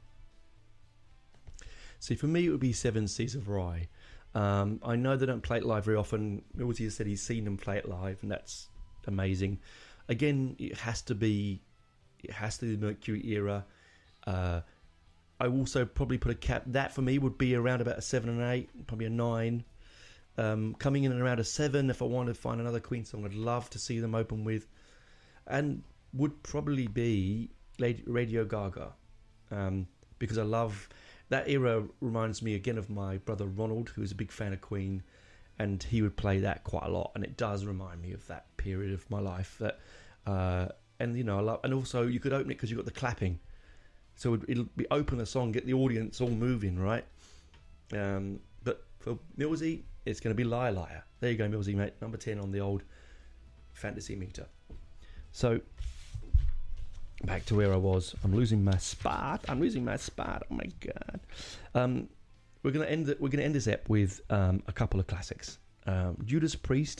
See, for me, it would be Seven Seas of Rye. I know they don't play it live very often. Millsy has said he's seen them play it live, and that's amazing. Again, it has to be the Mercury era. I also probably put a cap. That for me would be around about a 7 and 8, probably a 9. Coming in and around a 7 if I wanted to find another Queen song I'd love to see them open with, and would probably be Radio Gaga, because I love that era. Reminds me again of my brother Ronald, who was a big fan of Queen, and he would play that quite a lot, and it does remind me of that period of my life. That and I love, and also you could open it because you've got the clapping. So it'll be open the song, get the audience all moving, right? But for Millsy, it's going to be Liar Liar. There you go, Millsy, mate. Number 10 on the old fantasy meter. So back to where I was. I'm losing my spot. Oh my god. We're going to end this ep with a couple of classics. Judas Priest.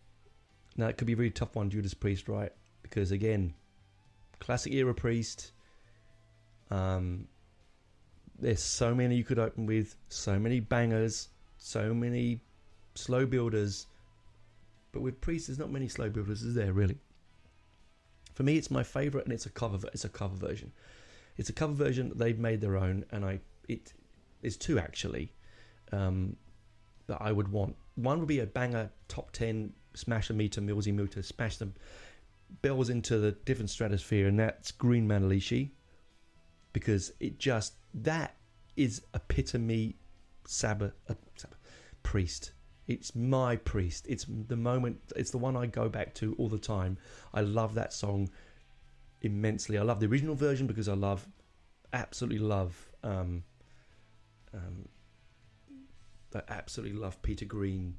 Now it could be a really tough one, Judas Priest, right? Because again, classic era Priest. There's so many you could open with, so many bangers, so many slow builders. But with Priest, there's not many slow builders, is there, really? For me, it's my favourite, and it's a cover version. It's a cover version that they've made their own, and there's two, actually, that I would want. One would be a banger, top 10, smash a meter, Millsy meter, smash them bells into the different stratosphere, and that's Green Manalishi, because that is epitome Priest. It's my Priest. It's the moment. It's the one I go back to all the time. I love that song immensely. I love the original version because I absolutely love Peter Green.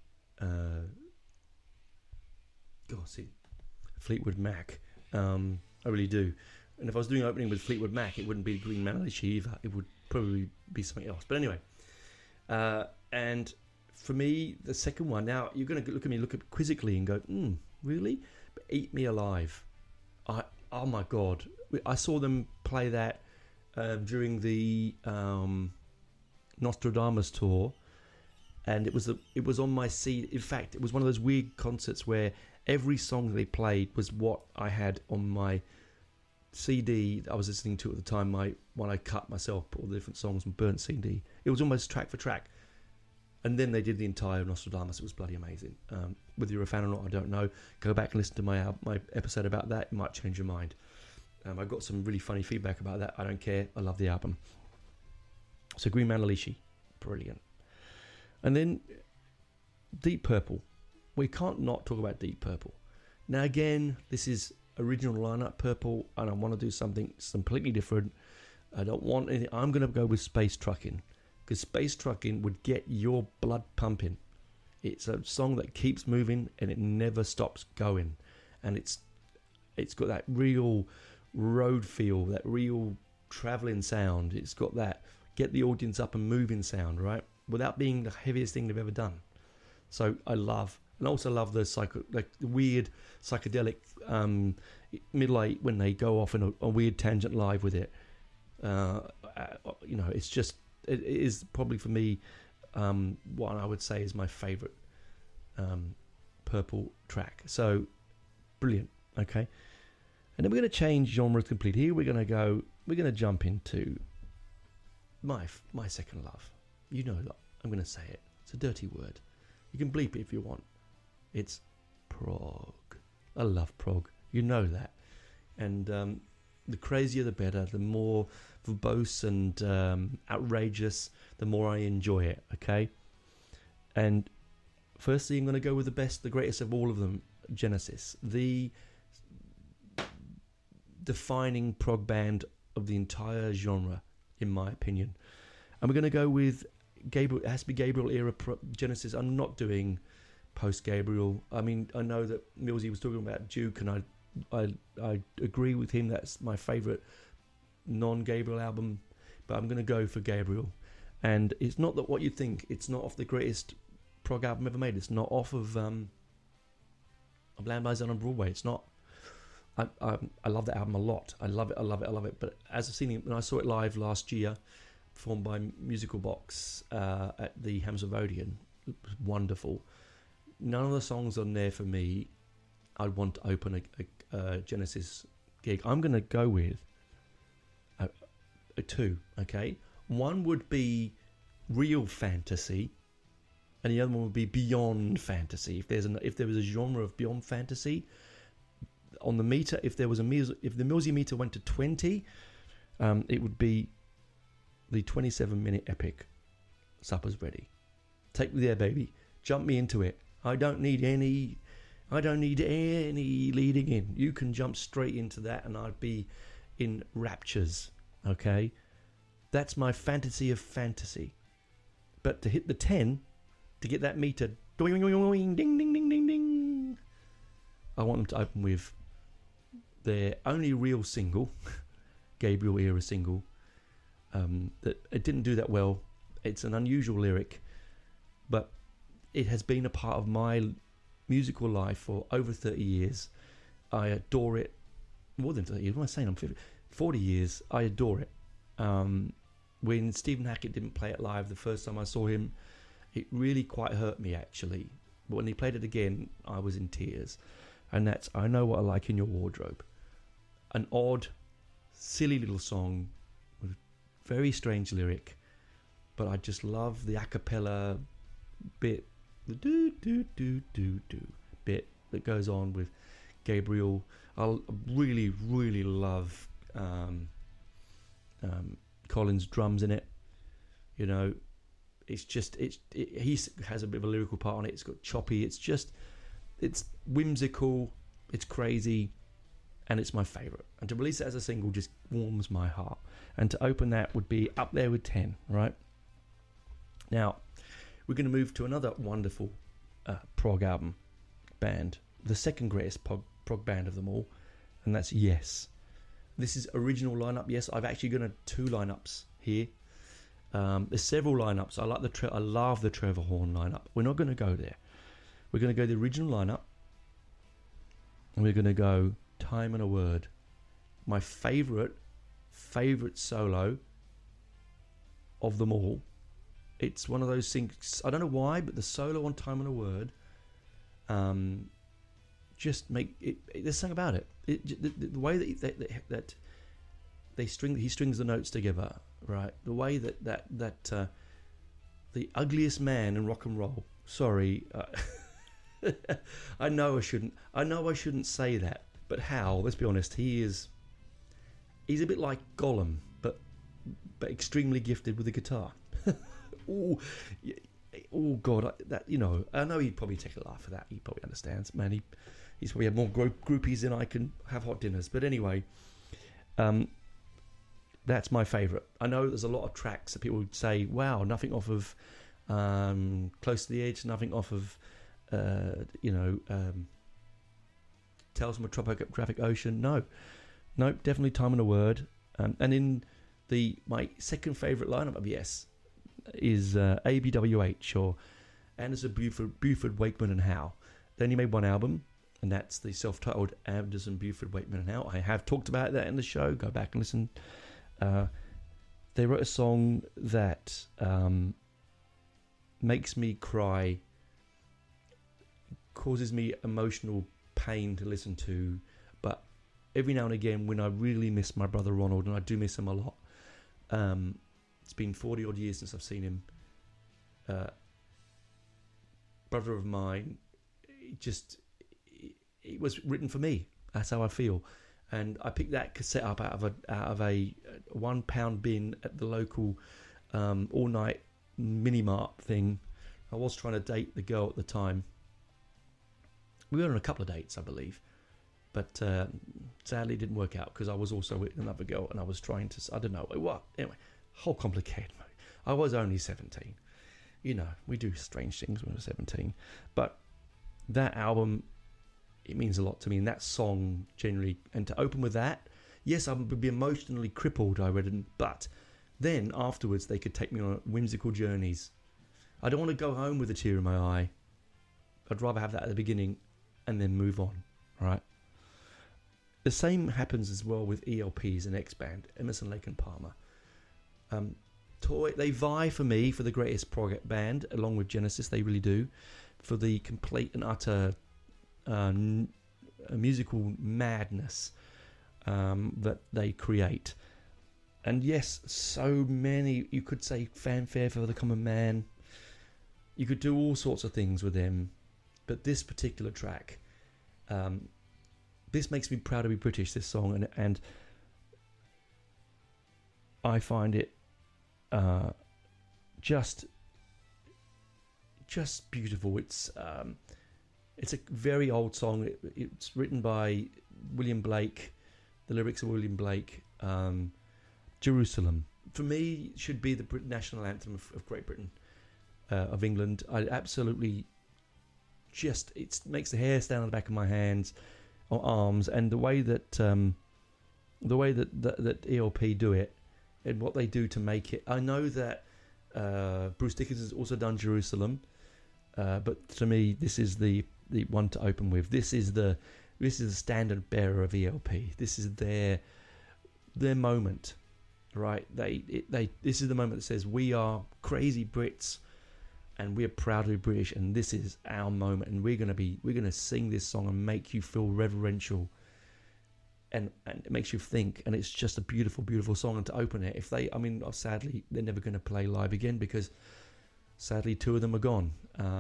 Fleetwood Mac. I really do. And if I was doing an opening with Fleetwood Mac, it wouldn't be Green Manalishi either. It would probably be something else. But anyway, and for me, the second one. Now you're going to look at it quizzically and go, really? But Eat Me Alive. Oh my God! I saw them play that during the Nostradamus tour, and it was on my CD. In fact, it was one of those weird concerts where every song they played was what I had on my CD that I was listening to at the time. When I cut myself, put all the different songs and burnt CD. It was almost track for track. And then they did the entire Nostradamus. It was bloody amazing. Whether you're a fan or not, I don't know. Go back and listen to my episode about that. It might change your mind. I got some really funny feedback about that. I don't care. I love the album. So Green Manalishi, brilliant. And then Deep Purple. We can't not talk about Deep Purple. Now again, this is original lineup Purple, and I want to do something completely different. I don't want anything. I'm going to go with Space Truckin', because Space Truckin' would get your blood pumping. It's a song that keeps moving and it never stops going, and it's got that real road feel, that real traveling sound. It's got that get the audience up and moving sound, right, without being the heaviest thing they've ever done. So I also love the weird psychedelic middle eight when they go off in a weird tangent live with it. It's just, it is probably for me what I would say is my favourite Purple track. So brilliant. Okay, and then we're going to change genres completely. Here we're going to jump into my second love. You know that I'm going to say it. It's a dirty word. You can bleep it if you want. It's prog. I love prog. You know that. And the crazier the better. The more verbose and outrageous, the more I enjoy it. Okay. And firstly, I'm going to go with the greatest of all of them, Genesis, the defining prog band of the entire genre, in my opinion. And we're going to go with Gabriel. It has to be Gabriel era Genesis. I'm not doing post Gabriel. I mean, I know that Millsy was talking about Duke, and I agree with him. That's my favourite non-Gabriel album, but I'm going to go for Gabriel. And it's not that what you think. It's not off the greatest prog album ever made. It's not off of Lamb Lies Down on Broadway. It's not. I love that album a lot. I love it. But as I've seen it, when I saw it live last year, performed by Musical Box at the Hammersmith Odeon, it was wonderful. None of the songs on there for me, I'd want to open a Genesis gig. I'm going to go with two. Okay, one would be Real Fantasy, and the other one would be Beyond Fantasy. If there was a genre of Beyond Fantasy on the meter, if the Millsy meter went to 20, it would be the 27-minute epic. Supper's Ready. Take me there, baby. Jump me into it. I don't need any leading in. You can jump straight into that, and I'd be in raptures. Okay, that's my fantasy of fantasy. But to hit the 10, to get that meter, ding, ding, ding, ding, ding, ding, I want them to open with their only real single, Gabriel era single. That it didn't do that well. It's an unusual lyric, but it has been a part of my musical life for over 30 years. I adore it. More than 30 years. What am I saying? I'm 40 years. I adore it. When Stephen Hackett didn't play it live the first time I saw him, it really quite hurt me, actually. But when he played it again, I was in tears. And that's I Know What I Like in Your Wardrobe. An odd, silly little song with very strange lyric, but I just love the a cappella bit, the do bit that goes on with Gabriel. I really, really love Colin's drums in it. You know, it's just he has a bit of a lyrical part on it. It's got choppy. It's whimsical. It's crazy. And it's my favourite. And to release it as a single just warms my heart. And to open that would be up there with 10, right? Now, we're going to move to another wonderful prog album band. The second greatest prog band of them all. And that's Yes. This is original lineup. Yes, I've actually got two lineups here. There's several lineups. I love the Trevor Horn lineup. We're not going to go there. We're going to go the original lineup. And we're going to go Time and a Word. My favourite solo of them all. It's one of those things, I don't know why, but the solo on Time and a Word just make it. There's something about it. The way that he strings the notes together, right? The way that the ugliest man in rock and roll. Sorry, I know I shouldn't say that. But Hal, let's be honest, he's a bit like Gollum, but extremely gifted with the guitar. Oh God, I know he'd probably take a laugh for that. He probably understands, man. He's probably had more groupies than I can have hot dinners. But anyway, that's my favourite. I know there's a lot of tracks that people would say, wow, nothing off of Close to the Edge, nothing off of Tales from a Traffic Ocean. No, definitely Time and a Word. And in my second favourite lineup of Yes is ABWH, or Anderson, Buford, Wakeman and Howe. They only made one album, and that's the self-titled Anderson, Buford, Wakeman and Howe. I have talked about that in the show. Go back and listen. They wrote a song that makes me cry, causes me emotional pain to listen to, but every now and again when I really miss my brother Ronald, and I do miss him a lot, it's been 40 odd years since I've seen him, brother of mine, it was written for me. That's how I feel. And I picked that cassette up out of a £1 bin at the local all night mini mart thing. I was trying to date the girl at the time. We were on a couple of dates, I believe, but sadly it didn't work out because I was also with another girl and I was trying to, I don't know what. Anyway, whole complicated. I was only 17. You know, we do strange things when we're 17. But that album, it means a lot to me, and that song generally. And to open with that, yes, I would be emotionally crippled, I read, but then afterwards they could take me on whimsical journeys. I don't want to go home with a tear in my eye. I'd rather have that at the beginning and then move on, right? The same happens as well with ELPs and X-Band, Emerson, Lake and Palmer. They vie for me for the greatest prog band, along with Genesis. They really do, for the complete and utter musical madness that they create. And yes, so many, you could say Fanfare for the Common Man. You could do all sorts of things with them. But this particular track, this makes me proud to be British, this song. And I find it just beautiful. It's a very old song. It's written by William Blake. The lyrics of William Blake. Jerusalem, for me, should be the national anthem of Great Britain, of England. I absolutely it makes the hair stand on the back of my hands or arms, and the way that ELP do it and what they do to make it. I know that Bruce Dickinson has also done Jerusalem, but to me, this is the one to open with. This is the standard bearer of ELP. This is their their moment, right? This is the moment that says we are crazy Brits, and we're proud to be British, and this is our moment, and we're gonna sing this song and make you feel reverential, and it makes you think, and it's just a beautiful, beautiful song. And to open it, sadly, they're never going to play live again because sadly 2 of them are gone.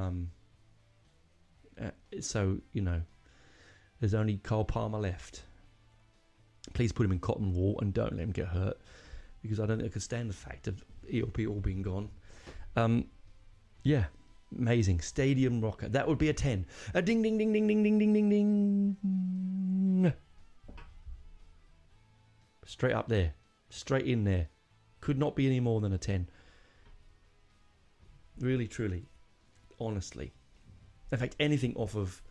So there's only Cole Palmer left. Please put him in cotton wool and don't let him get hurt, because I don't think I could stand the fact of ELP all being gone. Yeah, amazing. Stadium rocker. That would be a 10. A ding, ding, ding, ding, ding, ding, ding, ding, ding. Straight up there. Straight in there. Could not be any more than a 10. Really, truly. Honestly. In fact, anything off of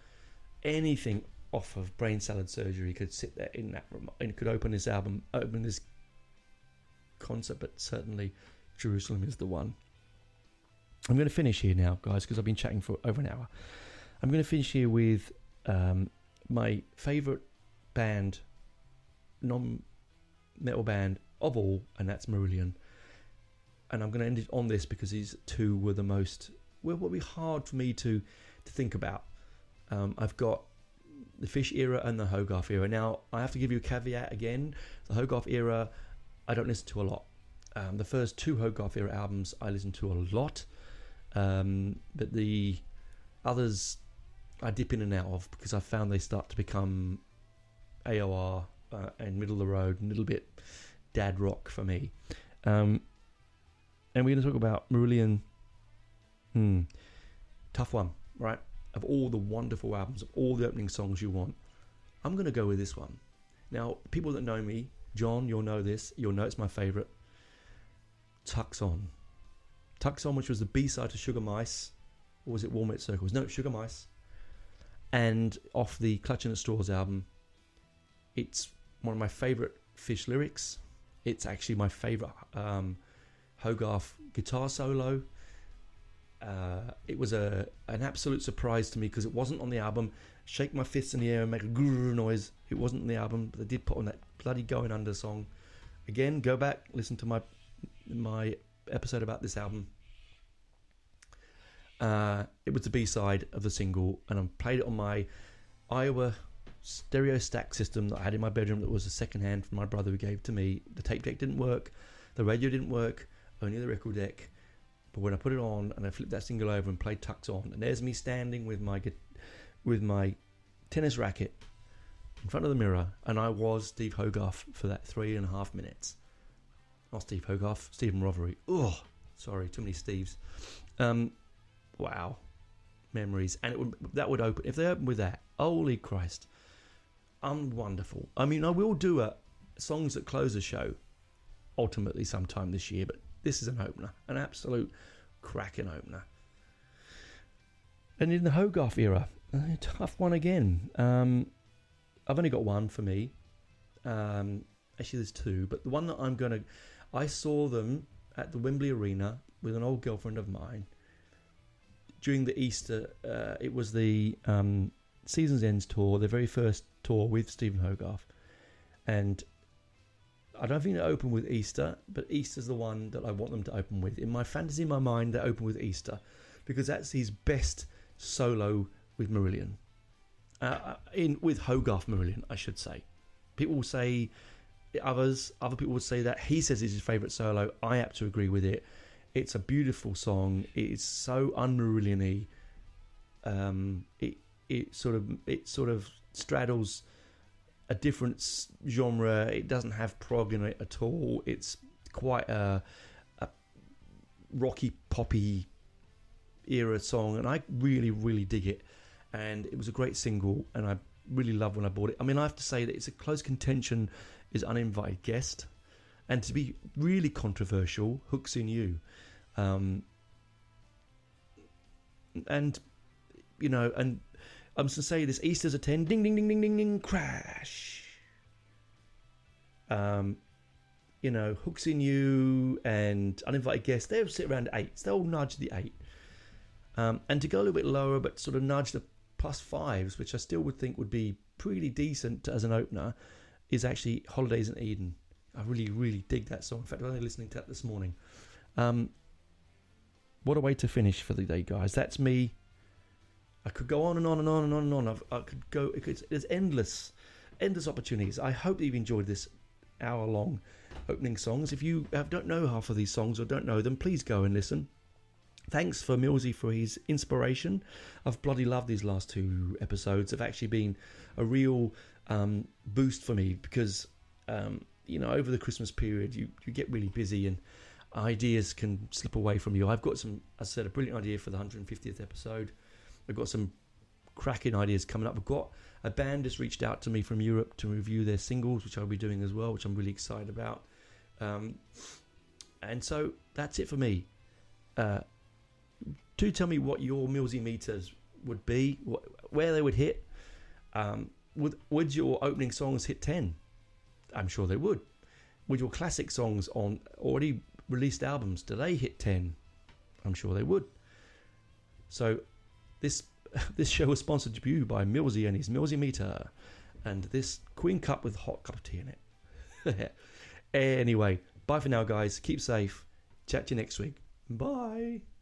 Brain Salad Surgery could sit there in that room and could open this album, open this concert, but certainly Jerusalem is the one. I'm going to finish here now, guys, because I've been chatting for over an hour. I'm going to finish here with my favourite band, non-metal band of all, and that's Marillion. And I'm going to end it on this because these 2 were the most... will be hard for me to think about. I've got the Fish era and the Hogarth era. Now, I have to give you a caveat again. The Hogarth era, I don't listen to a lot. The first 2 Hogarth era albums I listen to a lot. But the others I dip in and out of because I found they start to become AOR and middle of the road, a little bit dad rock for me. And we're going to talk about Marillion. Tough one, right? Of all the wonderful albums, of all the opening songs you want, I'm going to go with this one. Now, people that know me, John, you'll know this. You'll know it's my favourite. Tux On. Tux On, which was the B-side to Sugar Mice. Or was it Walnut Circles? No, Sugar Mice. And off the Clutching at Straws album, it's one of my favourite Fish lyrics. It's actually my favourite Hogarth guitar solo. It was an absolute surprise to me because it wasn't on the album. Shake my fists in the air and make a grrr noise. It wasn't on the album, but they did put on that bloody Going Under song. Again, go back, listen to my episode about this album. It was the B-side of the single, and I played it on my Iowa stereo stack system that I had in my bedroom that was a second hand from my brother who gave to me. The tape deck didn't work, the radio didn't work, only the record deck. But when I put it on and I flipped that single over and played Tux On, and there's me standing with my tennis racket in front of the mirror, and I was Steve Hogarth for that 3.5 minutes. Not Steve Hogarth, Stephen Rothery. Oh, sorry, too many Steves. Wow, memories. And that would open, if they open with that, holy Christ, wonderful. I mean, I will do songs that close the show ultimately sometime this year, but this is an opener, an absolute cracking opener. And in the Hogarth era, a tough one again. I've only got one for me. Actually, there's 2, but the one that I saw them at the Wembley Arena with an old girlfriend of mine during the Easter. It was the Seasons Ends tour, their very first tour with Stephen Hogarth, and I don't think they open with Easter, but Easter's the one that I want them to open with. In my fantasy, in my mind, they open with Easter because that's his best solo with Marillion. With Hogarth Marillion, I should say. People will say, other people would say that he says it's his favourite solo. I have to agree with it. It's a beautiful song. It's so un-Marillion-y. It sort of straddles a different genre. It doesn't have prog in it at all. It's quite a rocky poppy era song, and I really, really dig it. And it was a great single, and I really loved when I bought it. I mean, I have to say that it's a close contention is Uninvited Guest, and to be really controversial, Hooks in You. And you know, and I'm just going to say this, Easter's a 10, ding, ding, ding, ding, ding, ding, crash. You know, Hooks in You and Uninvited Guest, they'll sit around 8s. They'll nudge the 8. And to go a little bit lower, but sort of nudge the +5s, which I still would think would be pretty decent as an opener, is actually Holidays in Eden. I really, really dig that song. In fact, I was only listening to that this morning. What a way to finish for the day, guys. That's me. I could go on and on and on and on and on. I could go. There's endless opportunities. I hope that you've enjoyed this hour-long opening songs. If you don't know half of these songs or don't know them, please go and listen. Thanks for Millsy for his inspiration. I've bloody loved these last 2 episodes. They've actually been a real boost for me because, over the Christmas period, you get really busy and ideas can slip away from you. I've got a brilliant idea for the 150th episode. I've got some cracking ideas coming up. I've got a band has reached out to me from Europe to review their singles, which I'll be doing as well, which I'm really excited about. And so that's it for me. Do tell me what your Millsy meters would be, where they would hit. Would your opening songs hit 10? I'm sure they would. Would your classic songs on already released albums, do they hit 10? I'm sure they would. So this show was sponsored to you by Millsy and his Millsy meter, and this Queen cup with a hot cup of tea in it. Anyway, bye for now, guys. Keep safe. Chat to you next week. Bye.